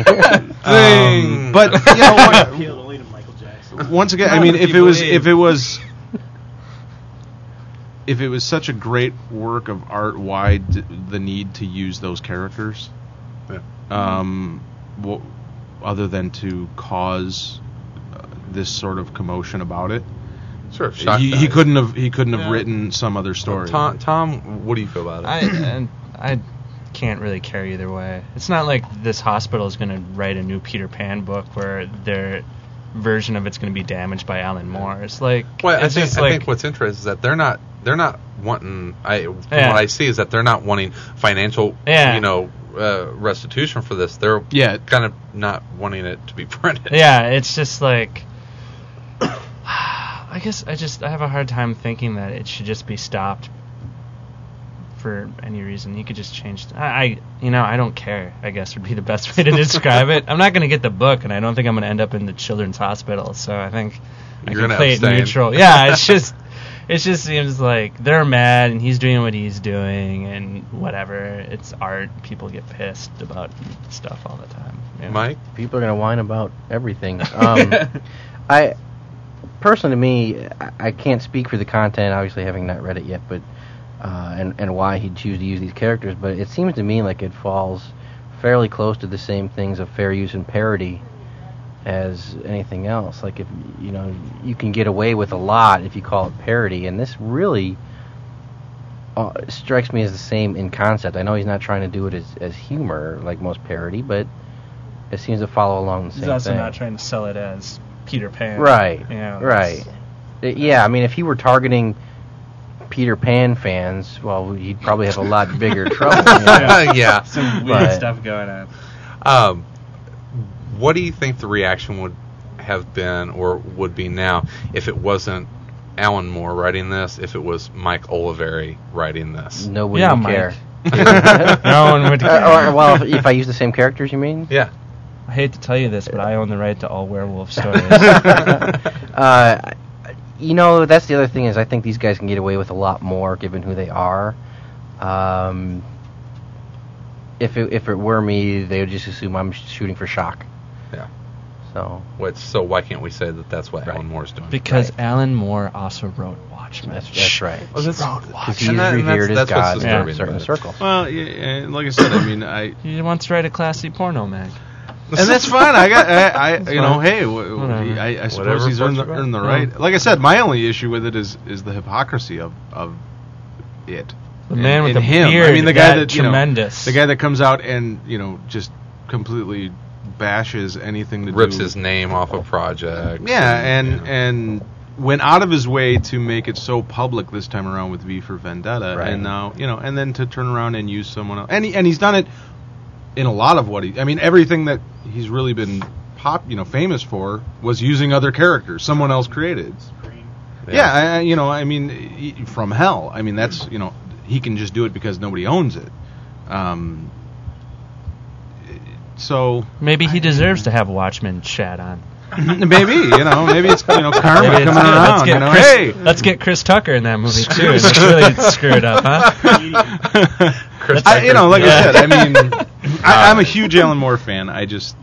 But once again, I mean, if it was such a great work of art, why the need to use those characters? Yeah. Other than to cause this sort of commotion about it. Sort of shocked he couldn't have written some other story. Tom, what do you feel about it? I can't really care either way. It's not like this hospital is going to write a new Peter Pan book where their version of it's going to be damaged by Alan Moore. It's like, I think what's interesting is that they're not wanting. From what I see is that they're not wanting financial, restitution for this. They're kind of not wanting it to be printed. Yeah, it's just like, I guess I have a hard time thinking that it should just be stopped for any reason. You could just change. I don't care, I guess would be the best way to describe it. I'm not going to get the book, and I don't think I'm going to end up in the children's hospital. So I think I can play it neutral. Yeah, it just seems like they're mad, and he's doing what he's doing, and whatever. It's art. People get pissed about stuff all the time. Mike? People are going to whine about everything. Personally, to me, I can't speak for the content, obviously having not read it yet, but and why he'd choose to use these characters, but it seems to me like it falls fairly close to the same things of fair use and parody as anything else. Like, if you can get away with a lot if you call it parody, and this really strikes me as the same in concept. I know he's not trying to do it as humor like most parody, but it seems to follow along the same thing. He's also not trying to sell it as Peter Pan. Right. Yeah, Right. Yeah, I mean, if he were targeting Peter Pan fans, well, he'd probably have a lot bigger trouble. Yeah. Some weird stuff going on. What do you think the reaction would have been or would be now if it wasn't Alan Moore writing this, if it was Mike Oliveri writing this? Nobody would care. No one would care. Well, if I use the same characters, you mean? Yeah. I hate to tell you this, but I own the right to all werewolf stories. You know, that's the other thing is I think these guys can get away with a lot more given who they are. If it were me, they would just assume I'm shooting for shock. Yeah. So why can't we say that that's what Alan Moore's doing? Because Alan Moore also wrote Watchmen. That's right. Oh, that's because he's revered as God in certain circles. Well, yeah, like I said, I mean, He wants to write a classy porno mag. And that's fine. I suppose he's earned the right. Like I said, my only issue with it is the hypocrisy of it. The man with the him. beard. I mean, the guy that tremendous. The guy that comes out and just completely bashes anything to rips do. his name off a project. Yeah, and went out of his way to make it so public this time around with V for Vendetta, right. and now and then to turn around and use someone else, and he's done it in a lot of what everything that he's really been famous for was using other characters someone else created. Yeah, I mean, from hell. I mean, that's he can just do it because nobody owns it. So maybe he deserves to have Watchmen shat on. Maybe it's karma coming around. Let's get Chris Tucker in that movie too. It's really screwed up, huh? Like I said, I mean, I'm a huge Alan Moore fan. I just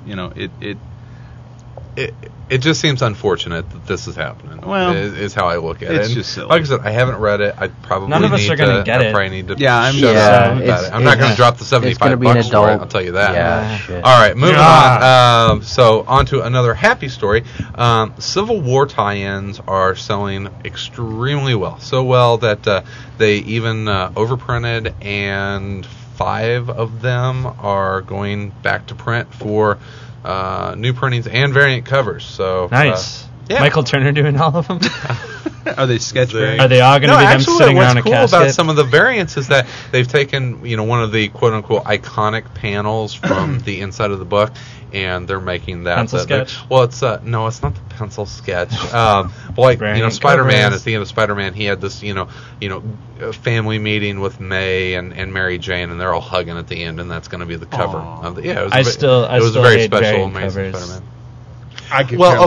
it just seems unfortunate that this is happening. Well, is how I look at it. It's just silly. Like I said, I haven't read it. I probably none of us are going to get it. I probably need to. Yeah, shut up about it. I'm not going to drop the $75 for it. I'll tell you that. Yeah, shit. All right, moving on. So on to another happy story. Civil War tie-ins are selling extremely well. So well that they even overprinted, and 5 of them are going back to print for new printings and variant covers. So nice. Yeah. Michael Turner doing all of them. Are they sketch variants? Are they all going to be them sitting around a casket? What's cool about some of the variants is that they've taken one of the quote unquote iconic panels from the inside of the book, and they're making that pencil sketch. Well, it's no, it's not the pencil sketch. Like Spider-Man. At the end of Spider-Man, he had this family meeting with May and Mary Jane, and they're all hugging at the end, and that's going to be the cover of the. Yeah, it was a very special, amazing Spider-Man. I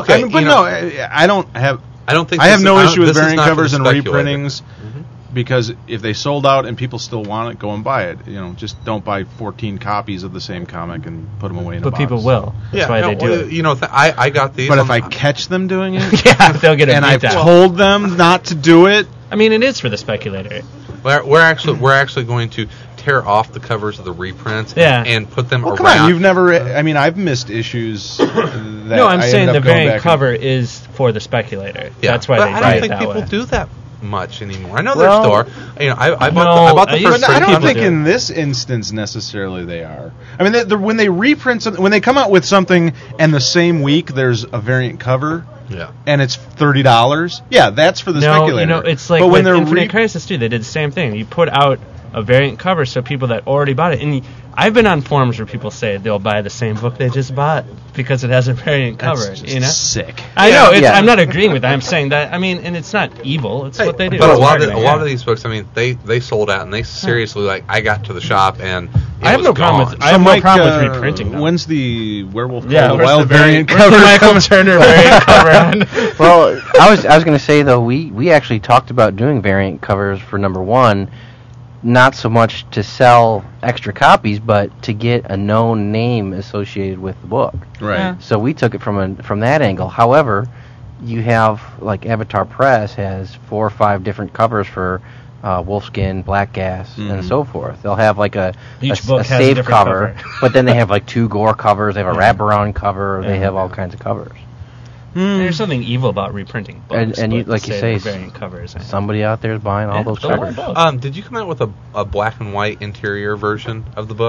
don't have. I don't think I have no issue with variant covers and reprintings, because if they sold out and people still want it, go and buy it. Just don't buy 14 copies of the same comic and put them away in a box. But people will. That's why they do it. I got these. But if I catch them doing it, they'll get it. And I've told them not to do it. I mean, it is for the speculator. We're actually going to tear off the covers of the reprints and put them around. Come on, you've never. I mean, I've missed issues. No, I'm saying the variant cover is for the speculator. Yeah. That's why but they do I don't it think that people way. do that much anymore. I know their store. I bought the first. I don't think in this instance necessarily they are. I mean, when they reprint something, when they come out with something, and the same week there's a variant cover. Yeah. And it's $30. Yeah, that's for the speculator. It's like with Infinite Crisis too. They did the same thing. You put out a variant cover so people that already bought it. And I've been on forums where people say they'll buy the same book they just bought because it has a variant cover. That's just sick. I know. I'm not agreeing with that. I'm saying that. I mean, and it's not evil. It's what they do. But a lot of these books, I mean, they sold out, and they seriously I got to the shop and I have no problem with. I have no problem with reprinting them. When's the Werewolf Wild variant cover? Michael Turner variant cover on? Well, I was going to say though, we actually talked about doing variant covers for number 1, not so much to sell extra copies, but to get a known name associated with the book. Right. Yeah. So we took it from that angle. However, you have Avatar Press has 4 or 5 different covers for Wolfskin, Black Gas, and so forth. They'll have each book a has save a cover, but then they have 2 gore covers. They have a wraparound cover. They have all kinds of covers. There's something evil about reprinting books. And you, like you say, variant covers. Somebody out there is buying all those covers. Did you come out with a black and white interior version of the book?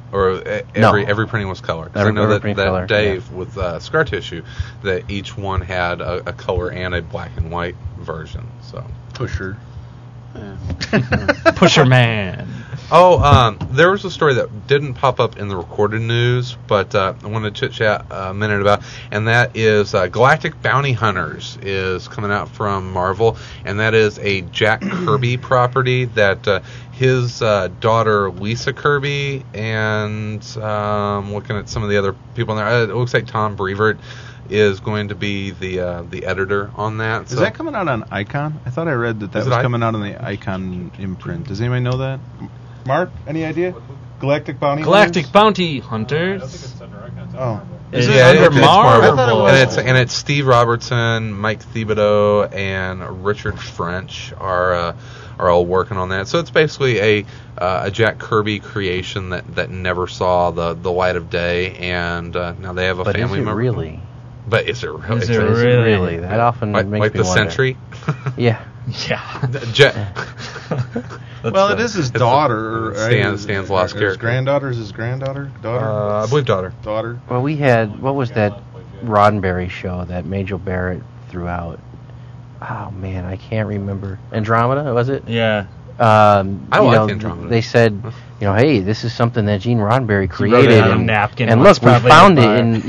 Or every printing was color? 'Cause I know that color, Dave with Scar Tissue, that each one had a color and a black and white version. So Pusher. Pusher Man. Oh, there was a story that didn't pop up in the recorded news, but I wanted to chit-chat a minute about, and that is Galactic Bounty Hunters is coming out from Marvel, and that is a Jack Kirby property that his daughter Lisa Kirby and looking at some of the other people in there, it looks like Tom Brevoort is going to be the editor on that. Is that coming out on Icon? I thought I read that was coming out on the Icon imprint. Does anybody know that? Mark, any idea? Galactic Bounty Hunters? Bounty Hunters. I think it's under Icon. Oh. Is it under Marvel? And it's Steve Robertson, Mike Thibodeau, and Richard French are all working on that. So it's basically a Jack Kirby creation that never saw the light of day, and now they have a family member. Really? But is it really? Is it really? That often makes me like the wonder. Sentry? Yeah. Well, it is his daughter. Stan's lost character. His granddaughter? His granddaughter? Daughter? I believe daughter. Daughter. Well, we had, what was that Roddenberry show that Major Barrett threw out? Oh, man, I can't remember. Andromeda, was it? Yeah. I like Andromeda. They said, hey, this is something that Gene Roddenberry created. On a napkin. And look, we found it in,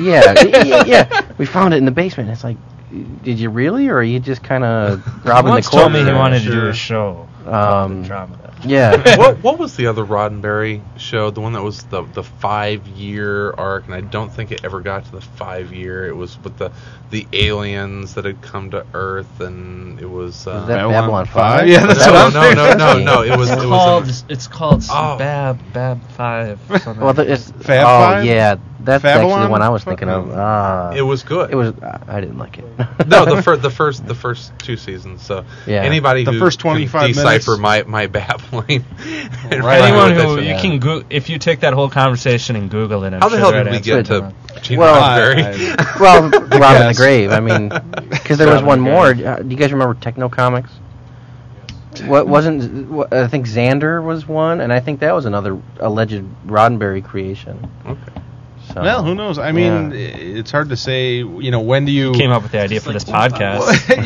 we found it in the basement. It's like, did you really, or are you just kind of robbing the corpse? He told me he wanted to do a show. Andromeda. Yeah. What was the other Roddenberry show? The one that was the 5-year arc, and I don't think it ever got to the 5-year. It was with the aliens that had come to Earth, and it was that Babylon 5? Yeah, that's no. It's called Bab 5. Well, it's Fab 5? Yeah, that's Babylon? actually the one I was thinking of. It was good. It was. I didn't like it. No, the first 2 seasons. So yeah. Anybody the who first 25 can decipher my babbling. Anyone who you can if you take that whole conversation and Google it. How the hell did we get to Gene Roddenberry? Rob in the grave. I mean, because there was one more. Do you guys remember Techno Comics? What wasn't? I think Xander was one, and I think that was another alleged Roddenberry creation. Okay. So, well, who knows? I mean, it's hard to say. When do you came up with the idea for this podcast?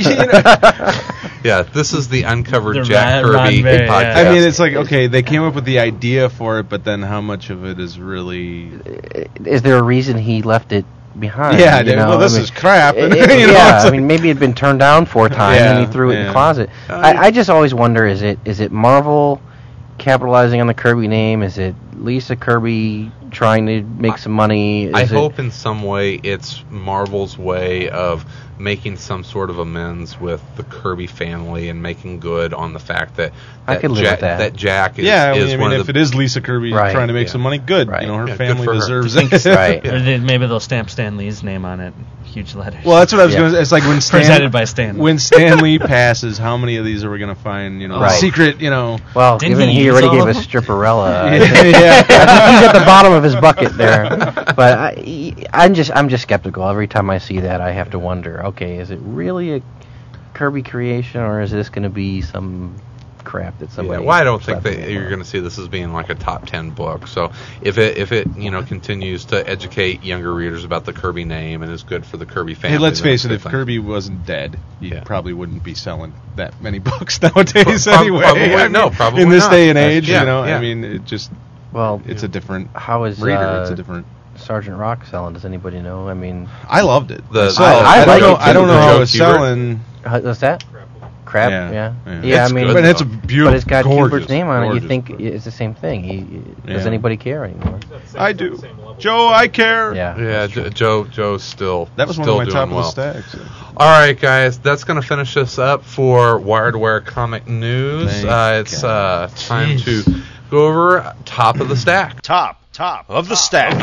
Yeah, this is the Uncovered The Jack Kirby Roddenberry, podcast. I mean, it's like, okay, they came up with the idea for it, but then how much of it is really? Is there a reason he left it behind? Yeah, well, this is crap. And, I mean, maybe it had been turned down 4 times and he threw it in the closet. I just always wonder: is it Marvel capitalizing on the Kirby name? Is it Lisa Kirby trying to make some money? I hope in some way it's Marvel's way of making some sort of amends with the Kirby family and making good on the fact that Jack is I mean, one if it is Lisa Kirby trying to make some money, good. Right. Her family deserves it. Right. Or maybe they'll stamp Stan Lee's name on it, huge letters. Well, that's what I was going to say. It's like when presented by Stan. When Stan Lee passes, how many of these are we going to find? Secret. Well, given he already gave us Stripperella, yeah. he's at the bottom of his bucket there. But I'm just skeptical. Every time I see that, I have to wonder. Okay, is it really a Kirby creation, or is this going to be some crap that somebody? Well, I don't think that you're going to see this as being like a top 10 book. So if it continues to educate younger readers about the Kirby name and is good for the Kirby family. Hey, let's face it. If Kirby wasn't dead, you probably wouldn't be selling that many books nowadays. Anyway, probably in this not. day and age. I mean, it just it's a different. How is reader? It's a different. Sergeant Rock selling? Does anybody know? I mean, I loved it. I don't know how it's selling. What's that? Crap. Yeah. I mean, good, but it's a beautiful. But it's got gorgeous, Kubert's name on it. You think gorgeous. it's the same thing? Does anybody care anymore? I do. Joe, I care. Yeah. Joe's still. That was still one of my doing top of the stacks. All right, guys, that's going to finish us up for Wired Wire Comic News. It's time to go over top of the stack. Top of the stack.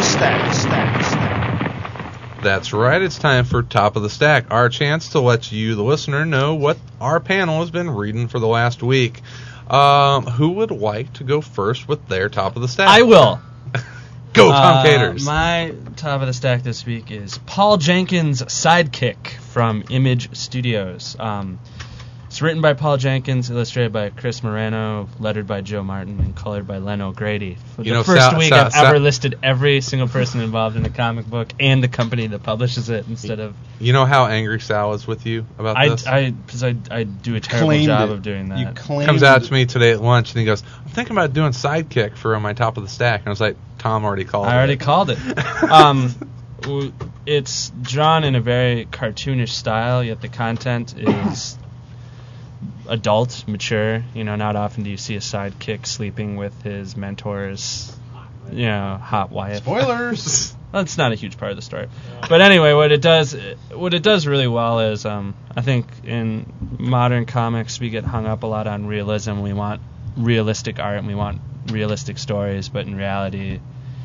That's right. It's time for Top of the Stack, our chance to let you, the listener, know what our panel has been reading for the last week. Who would like to go first with their Top of the Stack? I will. Go, Tom Caters. My Top of the Stack this week is Paul Jenkins' Sidekick from Image Studios. It's written by Paul Jenkins, illustrated by Chris Moreno, lettered by Joe Martin, and colored by Len O'Grady. For the first week, I've ever listed every single person involved in a comic book and the company that publishes it instead of... You know how angry Sal is with you about this? Because I do a terrible job of doing that. Comes out to me today at lunch, and he goes, I'm thinking about doing Sidekick for my top of the stack. And I was like, Tom already called it. I already called it. It's drawn in a very cartoonish style, yet the content is... adult, mature. Not often do you see a sidekick sleeping with his mentor's, hot wife. Spoilers. That's not a huge part of the story. But anyway, what it does really well is, I think in modern comics we get hung up a lot on realism. We want realistic art and we want realistic stories, but in reality,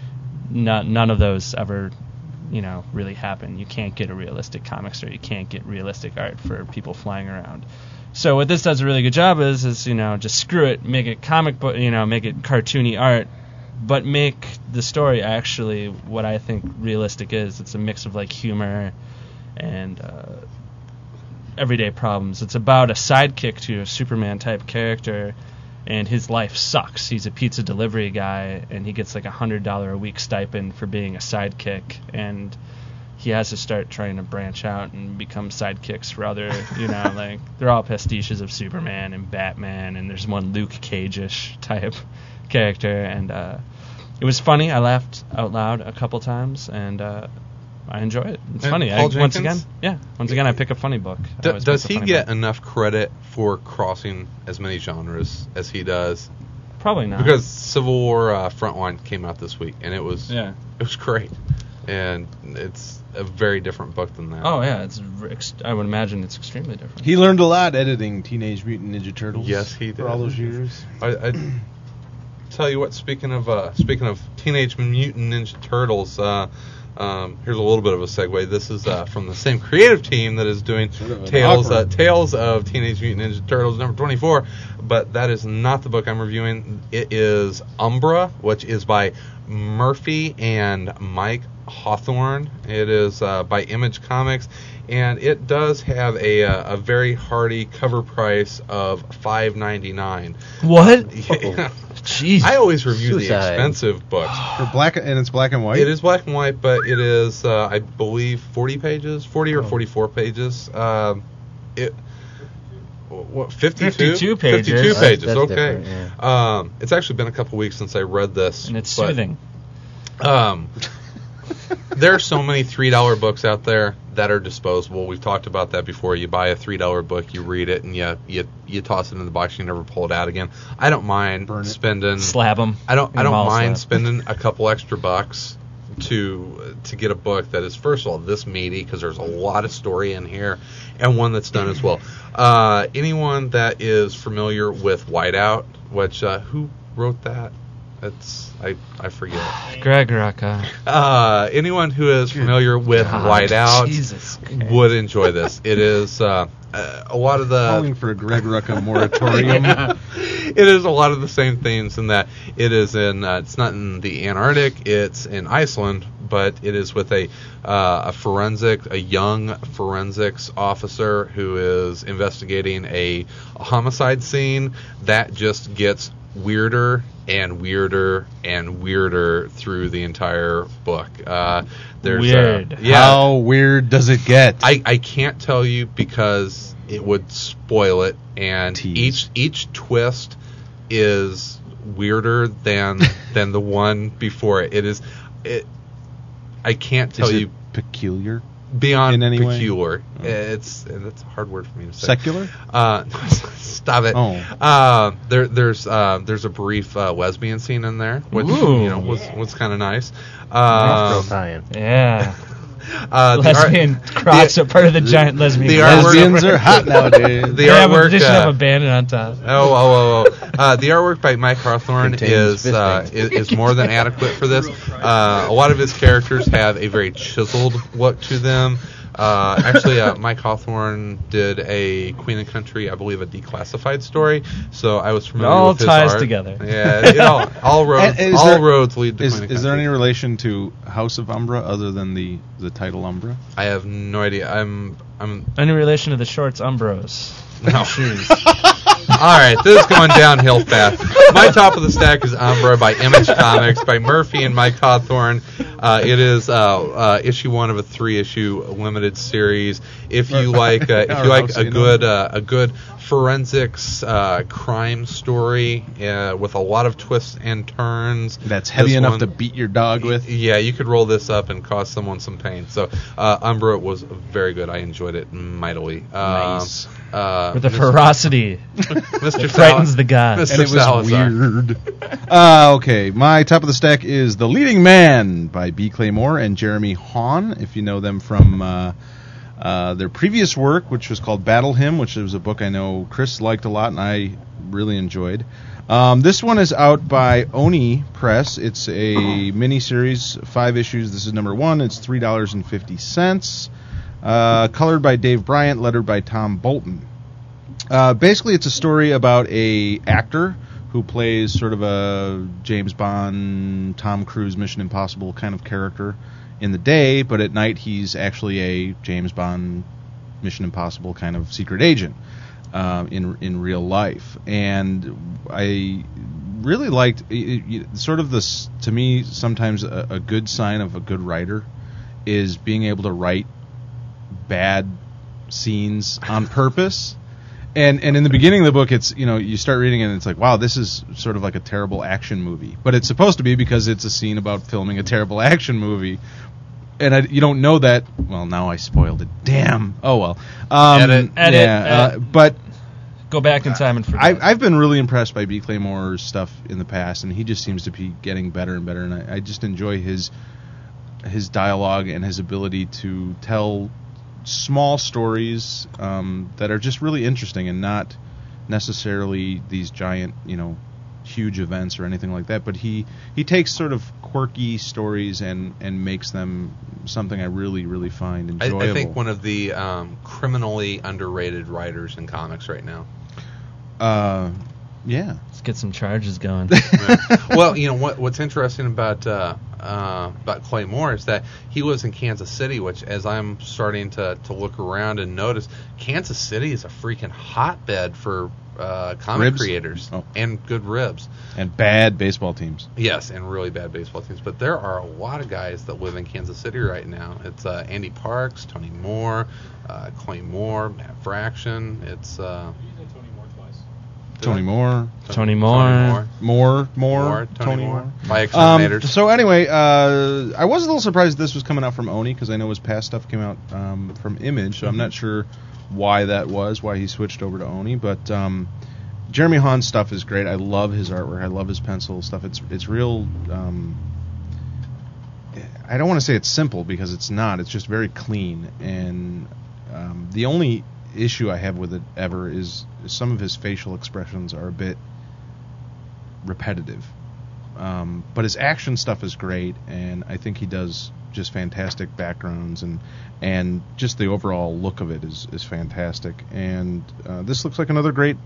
none of those ever, really happen. You can't get a realistic comic story. You can't get realistic art for people flying around. So what this does a really good job is just screw it, make it comic book, make it cartoony art, but make the story actually what I think realistic is. It's a mix of like humor and everyday problems. It's about a sidekick to a Superman type character, and his life sucks. He's a pizza delivery guy, and he gets like $100 a week stipend for being a sidekick, and he has to start trying to branch out and become sidekicks for other, like, they're all pastiches of Superman and Batman, and there's one Luke Cage-ish type character, and it was funny. I laughed out loud a couple times, and I enjoy it. It's funny. Once again, I pick a funny book. Does he get enough credit for crossing as many genres as he does? Probably not. Because Civil War Frontline came out this week, and it was great. And it's a very different book than that. Oh yeah, I would imagine it's extremely different. He learned a lot editing Teenage Mutant Ninja Turtles. Yes, he did. For all those years. I tell you what. Speaking of Teenage Mutant Ninja Turtles, here's a little bit of a segue. This is from the same creative team that is doing Tales of Teenage Mutant Ninja Turtles number 24, but that is not the book I'm reviewing. It is Umbra, which is by Murphy and Mike Hawthorne. It is by Image Comics, and it does have a very hearty cover price of $5.99. What? Jeez. I always review the expensive books. And it's black and white? It is black and white, but it is, I believe, 40 or 44 pages. 52 pages. 52 pages, that's okay. Yeah. It's actually been a couple weeks since I read this. And it's soothing. There are so many $3 books out there that are disposable. We've talked about that before. You buy a $3 book, you read it, and you toss it in the box. You never pull it out again. I don't mind spending. Slab them. I don't mind spending a couple extra bucks to get a book that is, first of all, this meaty, because there's a lot of story in here, and one that's done as well. Anyone that is familiar with Whiteout, which who wrote that? I forget. Greg Rucka. Anyone who is familiar with Whiteout would enjoy this. It is a lot of the... Calling for a Greg Rucka moratorium. It is a lot of the same themes in that it is in... it's not in the Antarctic, it's in Iceland, but it is with a young forensics officer who is investigating a homicide scene that just gets weirder and weirder and weirder through the entire book. There's weird. How weird does it get? I can't tell you because it would spoil it, and each twist is weirder than the one before it. I can't tell you peculiar. Beyond in any peculiar. Way? It's a hard word for me to say. Secular? Stop it. Oh. There's a brief lesbian scene in there, which was kind of nice. Yeah. Lesbian crops are part of the giant lesbian. The lesbians are hot nowadays. They have a position of abandoned on top. The artwork by Mike Hawthorne is more than adequate for this. A lot of his characters have a very chiseled look to them. Mike Hawthorne did a Queen and Country, I believe, a declassified story. So I was familiar with his art. All ties together. Yeah, all roads lead to Queen and Country. Is there any relation to House of Umbra other than the title Umbra? I have no idea. I'm any relation to the shorts Umbros? No. All right, this is going downhill fast. My top of the stack is Umbra by Image Comics by Murphy and Mike Hawthorne. It is issue 1 of a 3-issue limited series. If you like, a good forensics crime story with a lot of twists and turns, that's heavy enough to beat your dog with. Yeah, you could roll this up and cause someone some pain. So Umbra was very good. I enjoyed it mightily. Nice. With the ferocity Mr. that frightens the gods. And it was Salazar. weird. Okay, my top of the stack is The Leading Man by B. Claymore and Jeremy Hawn. If you know them from their previous work, which was called Battle Hymn, which was a book I know Chris liked a lot and I really enjoyed. This one is out by Oni Press. It's a mini-series, 5 issues. This is number 1. It's $3.50. Colored by Dave Bryant, lettered by Tom Bolton. Basically, it's a story about a actor who plays sort of a James Bond, Tom Cruise, Mission Impossible kind of character in the day, but at night he's actually a James Bond, Mission Impossible kind of secret agent in real life. And I really liked sort of this, to me, sometimes a good sign of a good writer is being able to write bad scenes on purpose. And in the beginning of the book, it's, you start reading it and it's like, wow, this is sort of like a terrible action movie. But it's supposed to be because it's a scene about filming a terrible action movie. And you don't know that. Well, now I spoiled it. Damn. Oh, well. Edit. But go back in time and forget. I've been really impressed by B. Claymore's stuff in the past, and he just seems to be getting better and better. And I just enjoy his dialogue and his ability to tell small stories that are just really interesting and not necessarily these giant, huge events or anything like that. But he takes sort of quirky stories and makes them something I really, really find enjoyable. I think one of the criminally underrated writers in comics right now. Yeah. Let's get some charges going. Well, what's interesting about Claymore is that he was in Kansas City, which, as I'm starting to look around and notice, Kansas City is a freaking hotbed for comic creators and good ribs. And bad baseball teams. Yes, and really bad baseball teams. But there are a lot of guys that live in Kansas City right now. It's Andy Parks, Tony Moore, Claymore, Matt Fraction. It's Tony Moore. Tony Moore. Tony Moore. By Exterminators. So anyway, I was a little surprised this was coming out from Oni because I know his past stuff came out from Image, so I'm not sure why that was, why he switched over to Oni. But Jeremy Hahn's stuff is great. I love his artwork. I love his pencil stuff. It's real. I don't want to say it's simple because it's not. It's just very clean. And the only issue I have with it ever is some of his facial expressions are a bit repetitive. But his action stuff is great, and I think he does just fantastic backgrounds, and just the overall look of it is fantastic. And this looks like another great,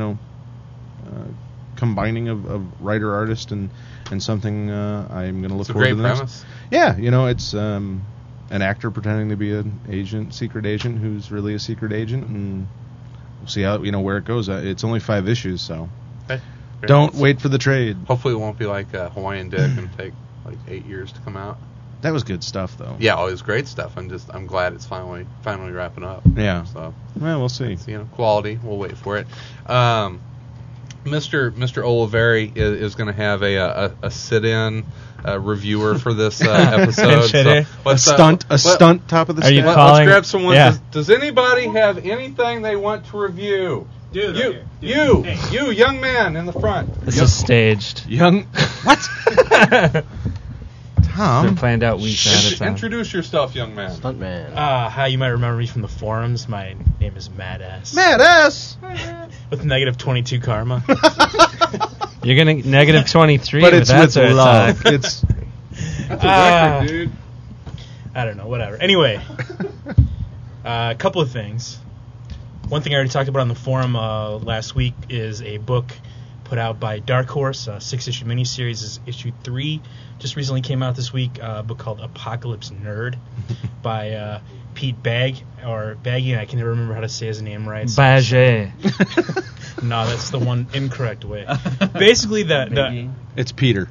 combining of writer, artist, and something I'm going to look forward to. It's a great premise. Yeah, it's an actor pretending to be an secret agent who's really a secret agent, and we'll see how where it goes. It's only 5 issues, so don't wait for the trade. Hopefully, it won't be like Hawaiian Dick and take like 8 years to come out. That was good stuff, though. Yeah, it was great stuff. I'm glad it's finally wrapping up. Yeah. So well, we'll see. It's, quality. We'll wait for it. Mr. Oliveri is going to have a sit-in reviewer for this episode. So a stunt top of the stack. Let's grab someone. Yeah. Does anybody have anything they want to review? You, young man in the front. This is staged. What? Tom? Been planned out weeks at a time. Introduce yourself, young man. Stuntman. Hi, you might remember me from the forums. My name is Mad S. Mad S! With negative 22 karma. You're getting negative 23, but it's with love. It's a record, dude. I don't know, whatever. Anyway, a couple of things. One thing I already talked about on the forum last week is a book put out by Dark Horse, a 6-issue miniseries. Is issue 3 just recently came out this week. A book called Apocalypse Nerd by Pete Baggy, and I can never remember how to say his name right. Bagé. No, that's the one incorrect way. Basically, it's Peter.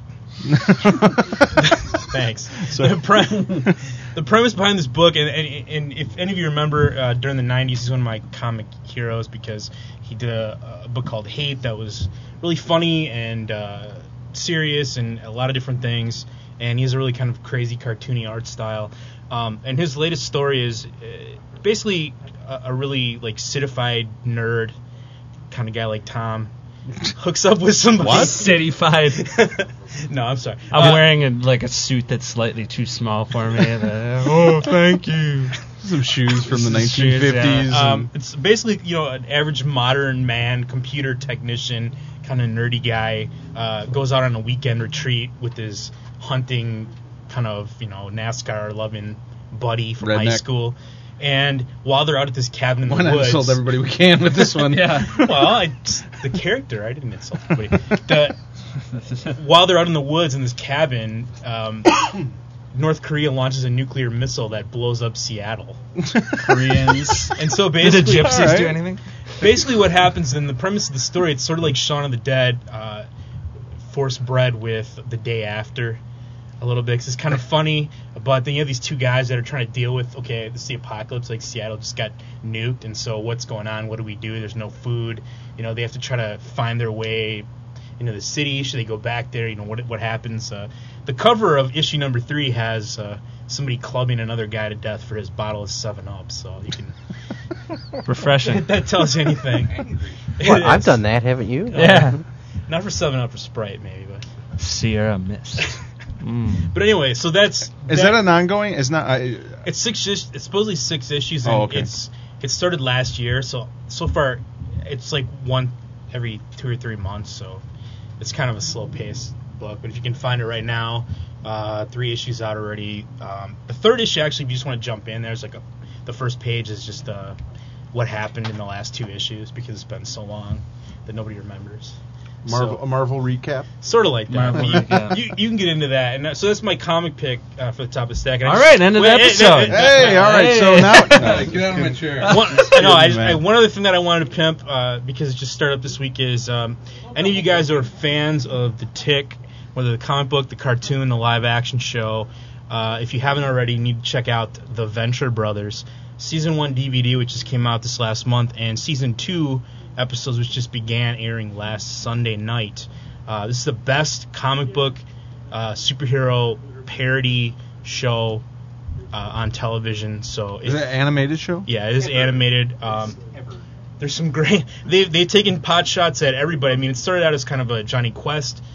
Thanks. So the premise behind this book, and if any of you remember, during the 90s, he's one of my comic heroes because he did a book called Hate that was really funny and serious and a lot of different things. And he has a really kind of crazy, cartoony art style. And his latest story is basically a really like citified nerd kind of guy like Tom hooks up with somebody. What? Citified. No, I'm sorry. I'm wearing a suit that's slightly too small for me. Oh, thank you. Some shoes from the 1950s. Yeah. It's basically, an average modern man, computer technician, kind of nerdy guy, goes out on a weekend retreat with his hunting kind of, NASCAR-loving buddy from high school. And while they're out at this cabin in the woods... Why not insult everybody we can with this one? Yeah. Well, the character, I didn't insult everybody. While they're out in the woods in this cabin, North Korea launches a nuclear missile that blows up Seattle. Koreans. And so basically... Did the gypsies do anything? Basically what happens in the premise of the story, it's sort of like Shaun of the Dead, forced bred with The Day After a little bit, because it's kind of funny, but then you have these two guys that are trying to deal with, okay, this is the apocalypse, like Seattle just got nuked, and so what's going on? What do we do? There's no food. They have to try to find their way into the city. Should they go back there? What happens? The cover of issue number 3 has somebody clubbing another guy to death for his bottle of 7-Up, so you can... Refreshing. If that tells you anything. Well, I've done that, haven't you? Yeah. Not for 7-Up or Sprite, maybe, but... Sierra Mist. But anyway, so that's... Is that an ongoing? It's not... It's supposedly 6 issues, and okay. It started last year, so far it's like one every 2 or 3 months, so it's kind of a slow-paced book. But if you can find it right now, 3 issues out already. The 3rd issue, actually, if you just want to jump in, there's like the first page is just what happened in the last 2 issues, because it's been so long that nobody remembers. A Marvel recap? Sort of like that. Marvel, you can get into that. And so that's my comic pick for the top of the stack. All right, end of the episode. Hey, all right. So now... Get out of my chair. One other thing that I wanted to pimp, because it just started up this week, is any of you guys who are fans of The Tick, whether the comic book, the cartoon, the live-action show, if you haven't already, you need to check out The Venture Brothers. Season 1 DVD, which just came out this last month, and Season 2 episodes, which just began airing last Sunday night. This is the best comic book superhero parody show on television. So is it an animated show? Yeah, it is animated. There's some great... They've taken pot shots at everybody. I mean, it started out as kind of a Johnny Quest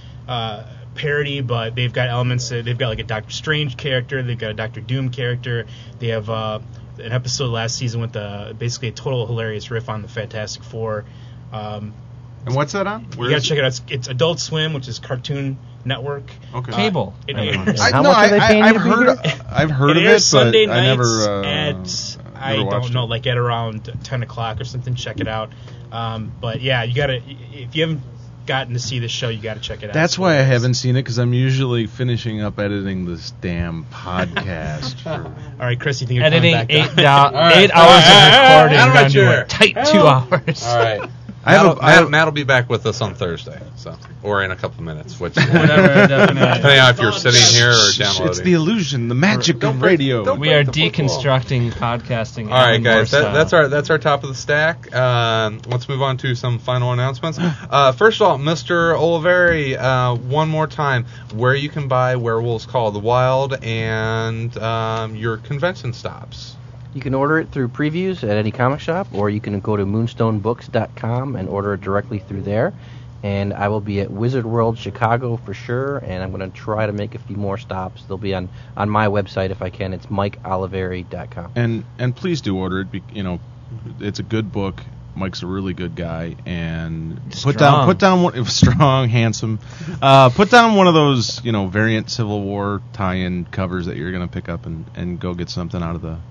parody, but they've got elements. They've got like a Doctor Strange character. They've got a Doctor Doom character. They have... an episode last season with basically a total hilarious riff on the Fantastic Four. And what's that on? You gotta check it out. It's Adult Swim, which is Cartoon Network. Okay. Cable. How much are they paying I've you heard of it, airs Sunday but I nights never. I don't know, like at around 10 o'clock or something. Check it out. But yeah, you gotta. If you haven't gotten to see this show, you gotta check it out. That's why I haven't seen it, because I'm usually finishing up editing this damn podcast. All right, Chris, you think you're editing coming back 8 hours of recording down to a tight 2 hours. All right. Matt will be back with us on Thursday, or in a couple of minutes, whatever. Depending on if you're sitting here or downloading. It's the illusion, the magic of radio. We are deconstructing podcasting. All right, guys, that's our top of the stack. Let's move on to some final announcements. First of all, Mr. Oliveri, one more time, where you can buy Werewolves Call of the Wild and your convention stops. You can order it through previews at any comic shop, or you can go to moonstonebooks.com and order it directly through there. And I will be at Wizard World Chicago for sure, and I'm going to try to make a few more stops. They'll be on my website if I can. It's MikeOliveri.com. And please do order it. It's a good book. Mike's a really good guy, and put down one strong, handsome. Put down one of those variant Civil War tie-in covers that you're going to pick up and go get something out of the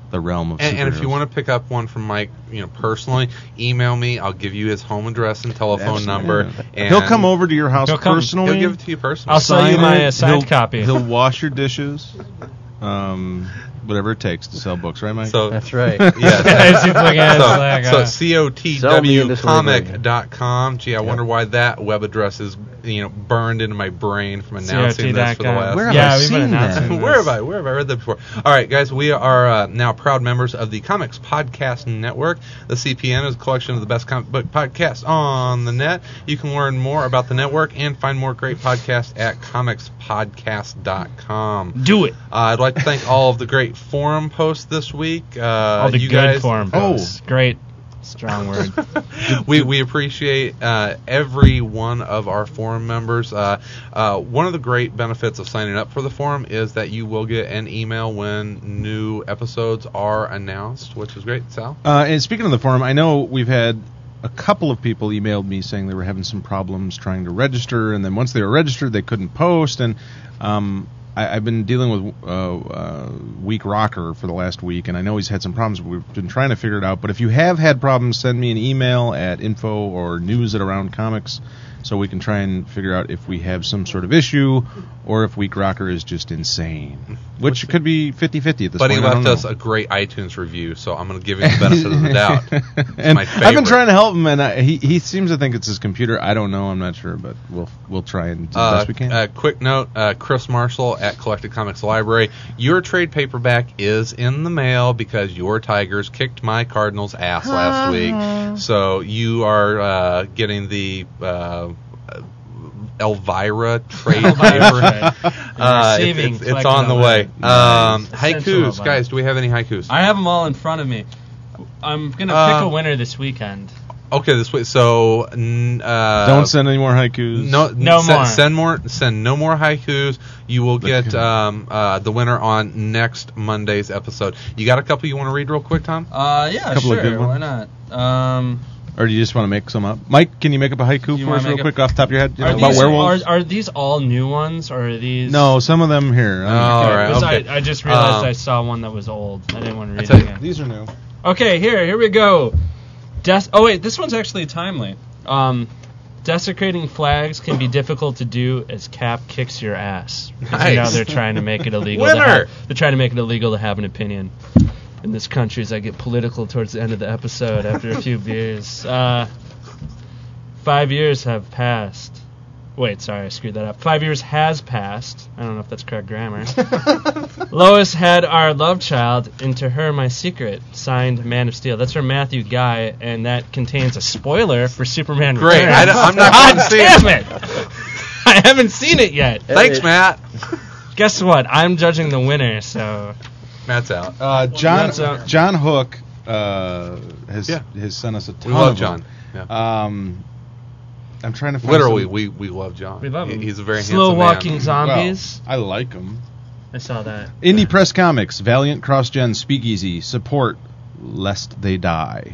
the realm of and if superheroes. you want to pick up one from Mike, personally, email me. I'll give you his home address and telephone number. And he'll come over to your house personally. He'll give it to you personally. I'll sell you my signed copy. He'll wash your dishes. Whatever it takes to sell books, right, Mike? So That's right. Yeah. So cotwcomic.com. Gee, I wonder why that web address is burned into my brain from announcing this for the last. Where have I seen that? Where have I read that before? All right, guys, we are now proud members of the Comics Podcast Network. The CPN is a collection of the best comic book podcasts on the net. You can learn more about the network and find more great podcasts at comicspodcast.com. Do it. I'd like to thank all of the great forum posts this week. All the good forum posts. Great. Strong word. We appreciate every one of our forum members. One of the great benefits of signing up for the forum is that you will get an email when new episodes are announced, which is great. Sal? And speaking of the forum, I know we've had a couple of people emailed me saying they were having some problems trying to register, and then once they were registered, they couldn't post. And I've been dealing with Weak Rocker for the last week, and I know he's had some problems, but we've been trying to figure it out. But if you have had problems, send me an email at info or news@AroundComics so we can try and figure out if we have some sort of issue or if Weak Rocker is just insane, which could be 50-50 at this but point. But he left us a great iTunes review, so I'm going to give him the benefit of the doubt. And my favorite. I've been trying to help him, and he seems to think it's his computer. I don't know. I'm not sure, but we'll try and do the best we can. Quick note, Chris Marshall at Collected Comics Library. Your trade paperback is in the mail because your Tigers kicked my Cardinals' ass last week. So you are getting the Elvira trade paper. It's on the way. Haikus, guys. Do we have any haikus? I have them all in front of me. I'm gonna pick a winner this weekend. Okay, this week. So don't send any more haikus. No more. Send no more haikus. You will get the winner on next Monday's episode. You got a couple you want to read real quick, Tom? Yeah, sure. Why not? Or do you just want to make some up? Mike, can you make up a haiku for us real quick off the top of your head about werewolves? Are these all new ones, or are these... No, some of them here. All right. Okay. I just realized I saw one that was old. I didn't want to read it again. These are new. Okay, here we go. Oh, wait, this one's actually timely. Desecrating flags can be difficult to do as Cap kicks your ass. Nice. Now they're trying to make it illegal. Winner! They're trying to make it illegal to have an opinion. In this country, as I get political towards the end of the episode after a few beers. 5 years have passed. Wait, sorry, I screwed that up. 5 years has passed. I don't know if that's correct grammar. Lois had our love child, into her my secret. Signed, Man of Steel. That's from Matthew Guy, and that contains a spoiler for Superman Great. Returns. I'm not going to see it. Damn it! I haven't seen it yet. Thanks, Matt. Guess what? I'm judging the winner, so... Matt's out. John Hook has sent us a ton. We love of John. Yeah. I'm trying to find literally we love John. We love him. He's a very slow handsome walking man. zombies. Well, I like him. I saw that. Indie Press Comics, Valiant Cross Gen Speakeasy, support lest they die.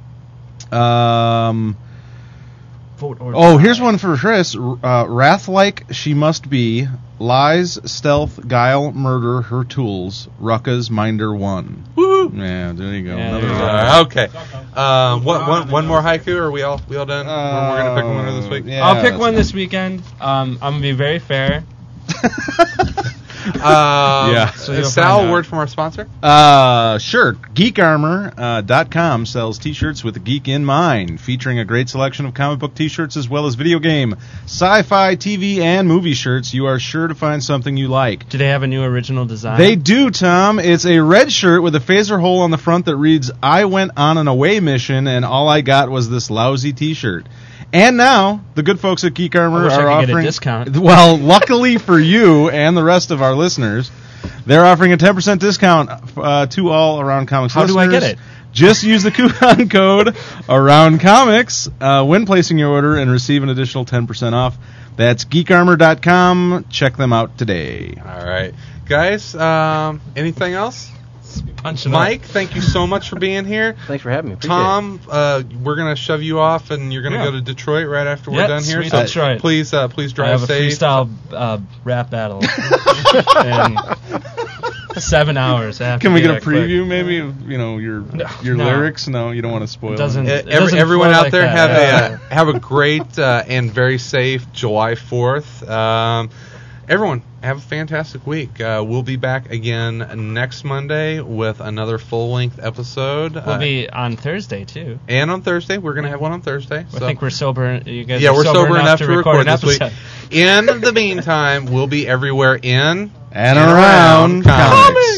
Here's one for Chris. Wrath like she must be. Lies, stealth, guile, murder, her tools. Rucka's Minder 1. Woo! Yeah, there you go. Okay. One more haiku, or are we all done? We're going to pick a winner this week? Yeah, I'll pick one this weekend. I'm going to be very fair. So Sal, a word from our sponsor? Sure. GeekArmor.com sells t-shirts with a geek in mind, featuring a great selection of comic book t-shirts as well as video game, sci-fi, TV, and movie shirts. You are sure to find something you like. Do they have a new original design? They do, Tom. It's a red shirt with a phaser hole on the front that reads, I went on an away mission and all I got was this lousy t-shirt. And now, the good folks at Geek Armor are offering... get a discount. Well, luckily for you and the rest of our listeners, they're offering a 10% discount to all Around Comics listeners. How do I get it? Just use the coupon code Around Comics when placing your order and receive an additional 10% off. That's GeekArmor.com. Check them out today. All right. Guys, anything else? Mike, thank you so much for being here. Thanks for having me. Tom, we're going to shove you off, and you're going to go to Detroit right after we're done here. So Detroit. Please drive safe. I have a freestyle rap battle. And 7 hours. Can we get a preview, maybe, of your lyrics? No, you don't want to spoil it. Everyone out there have a great and very safe July 4th. Everyone, have a fantastic week. We'll be back again next Monday with another full-length episode. We'll be on Thursday, too. And on Thursday. We're going to have one on Thursday. I think we're sober. You guys we're sober enough to record this week. In the meantime, we'll be everywhere in and around comics.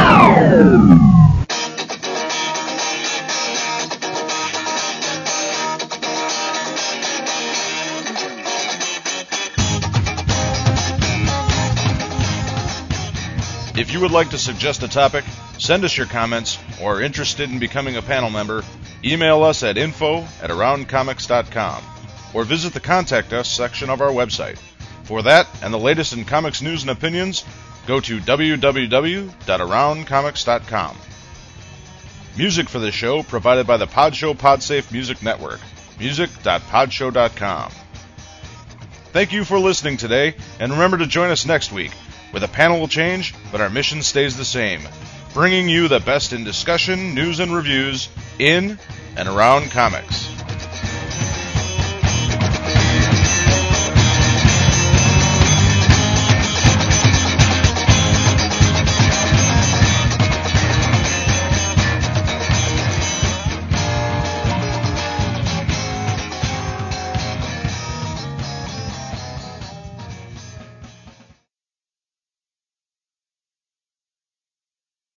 If you would like to suggest a topic, send us your comments, or are interested in becoming a panel member, email us at info@aroundcomics.com or visit the Contact Us section of our website. For that and the latest in comics news and opinions, go to www.aroundcomics.com. Music for this show provided by the Podshow Podsafe Music Network, music.podshow.com. Thank you for listening today, and remember to join us next week, where the panel will change, but our mission stays the same, bringing you the best in discussion, news, and reviews in and around comics.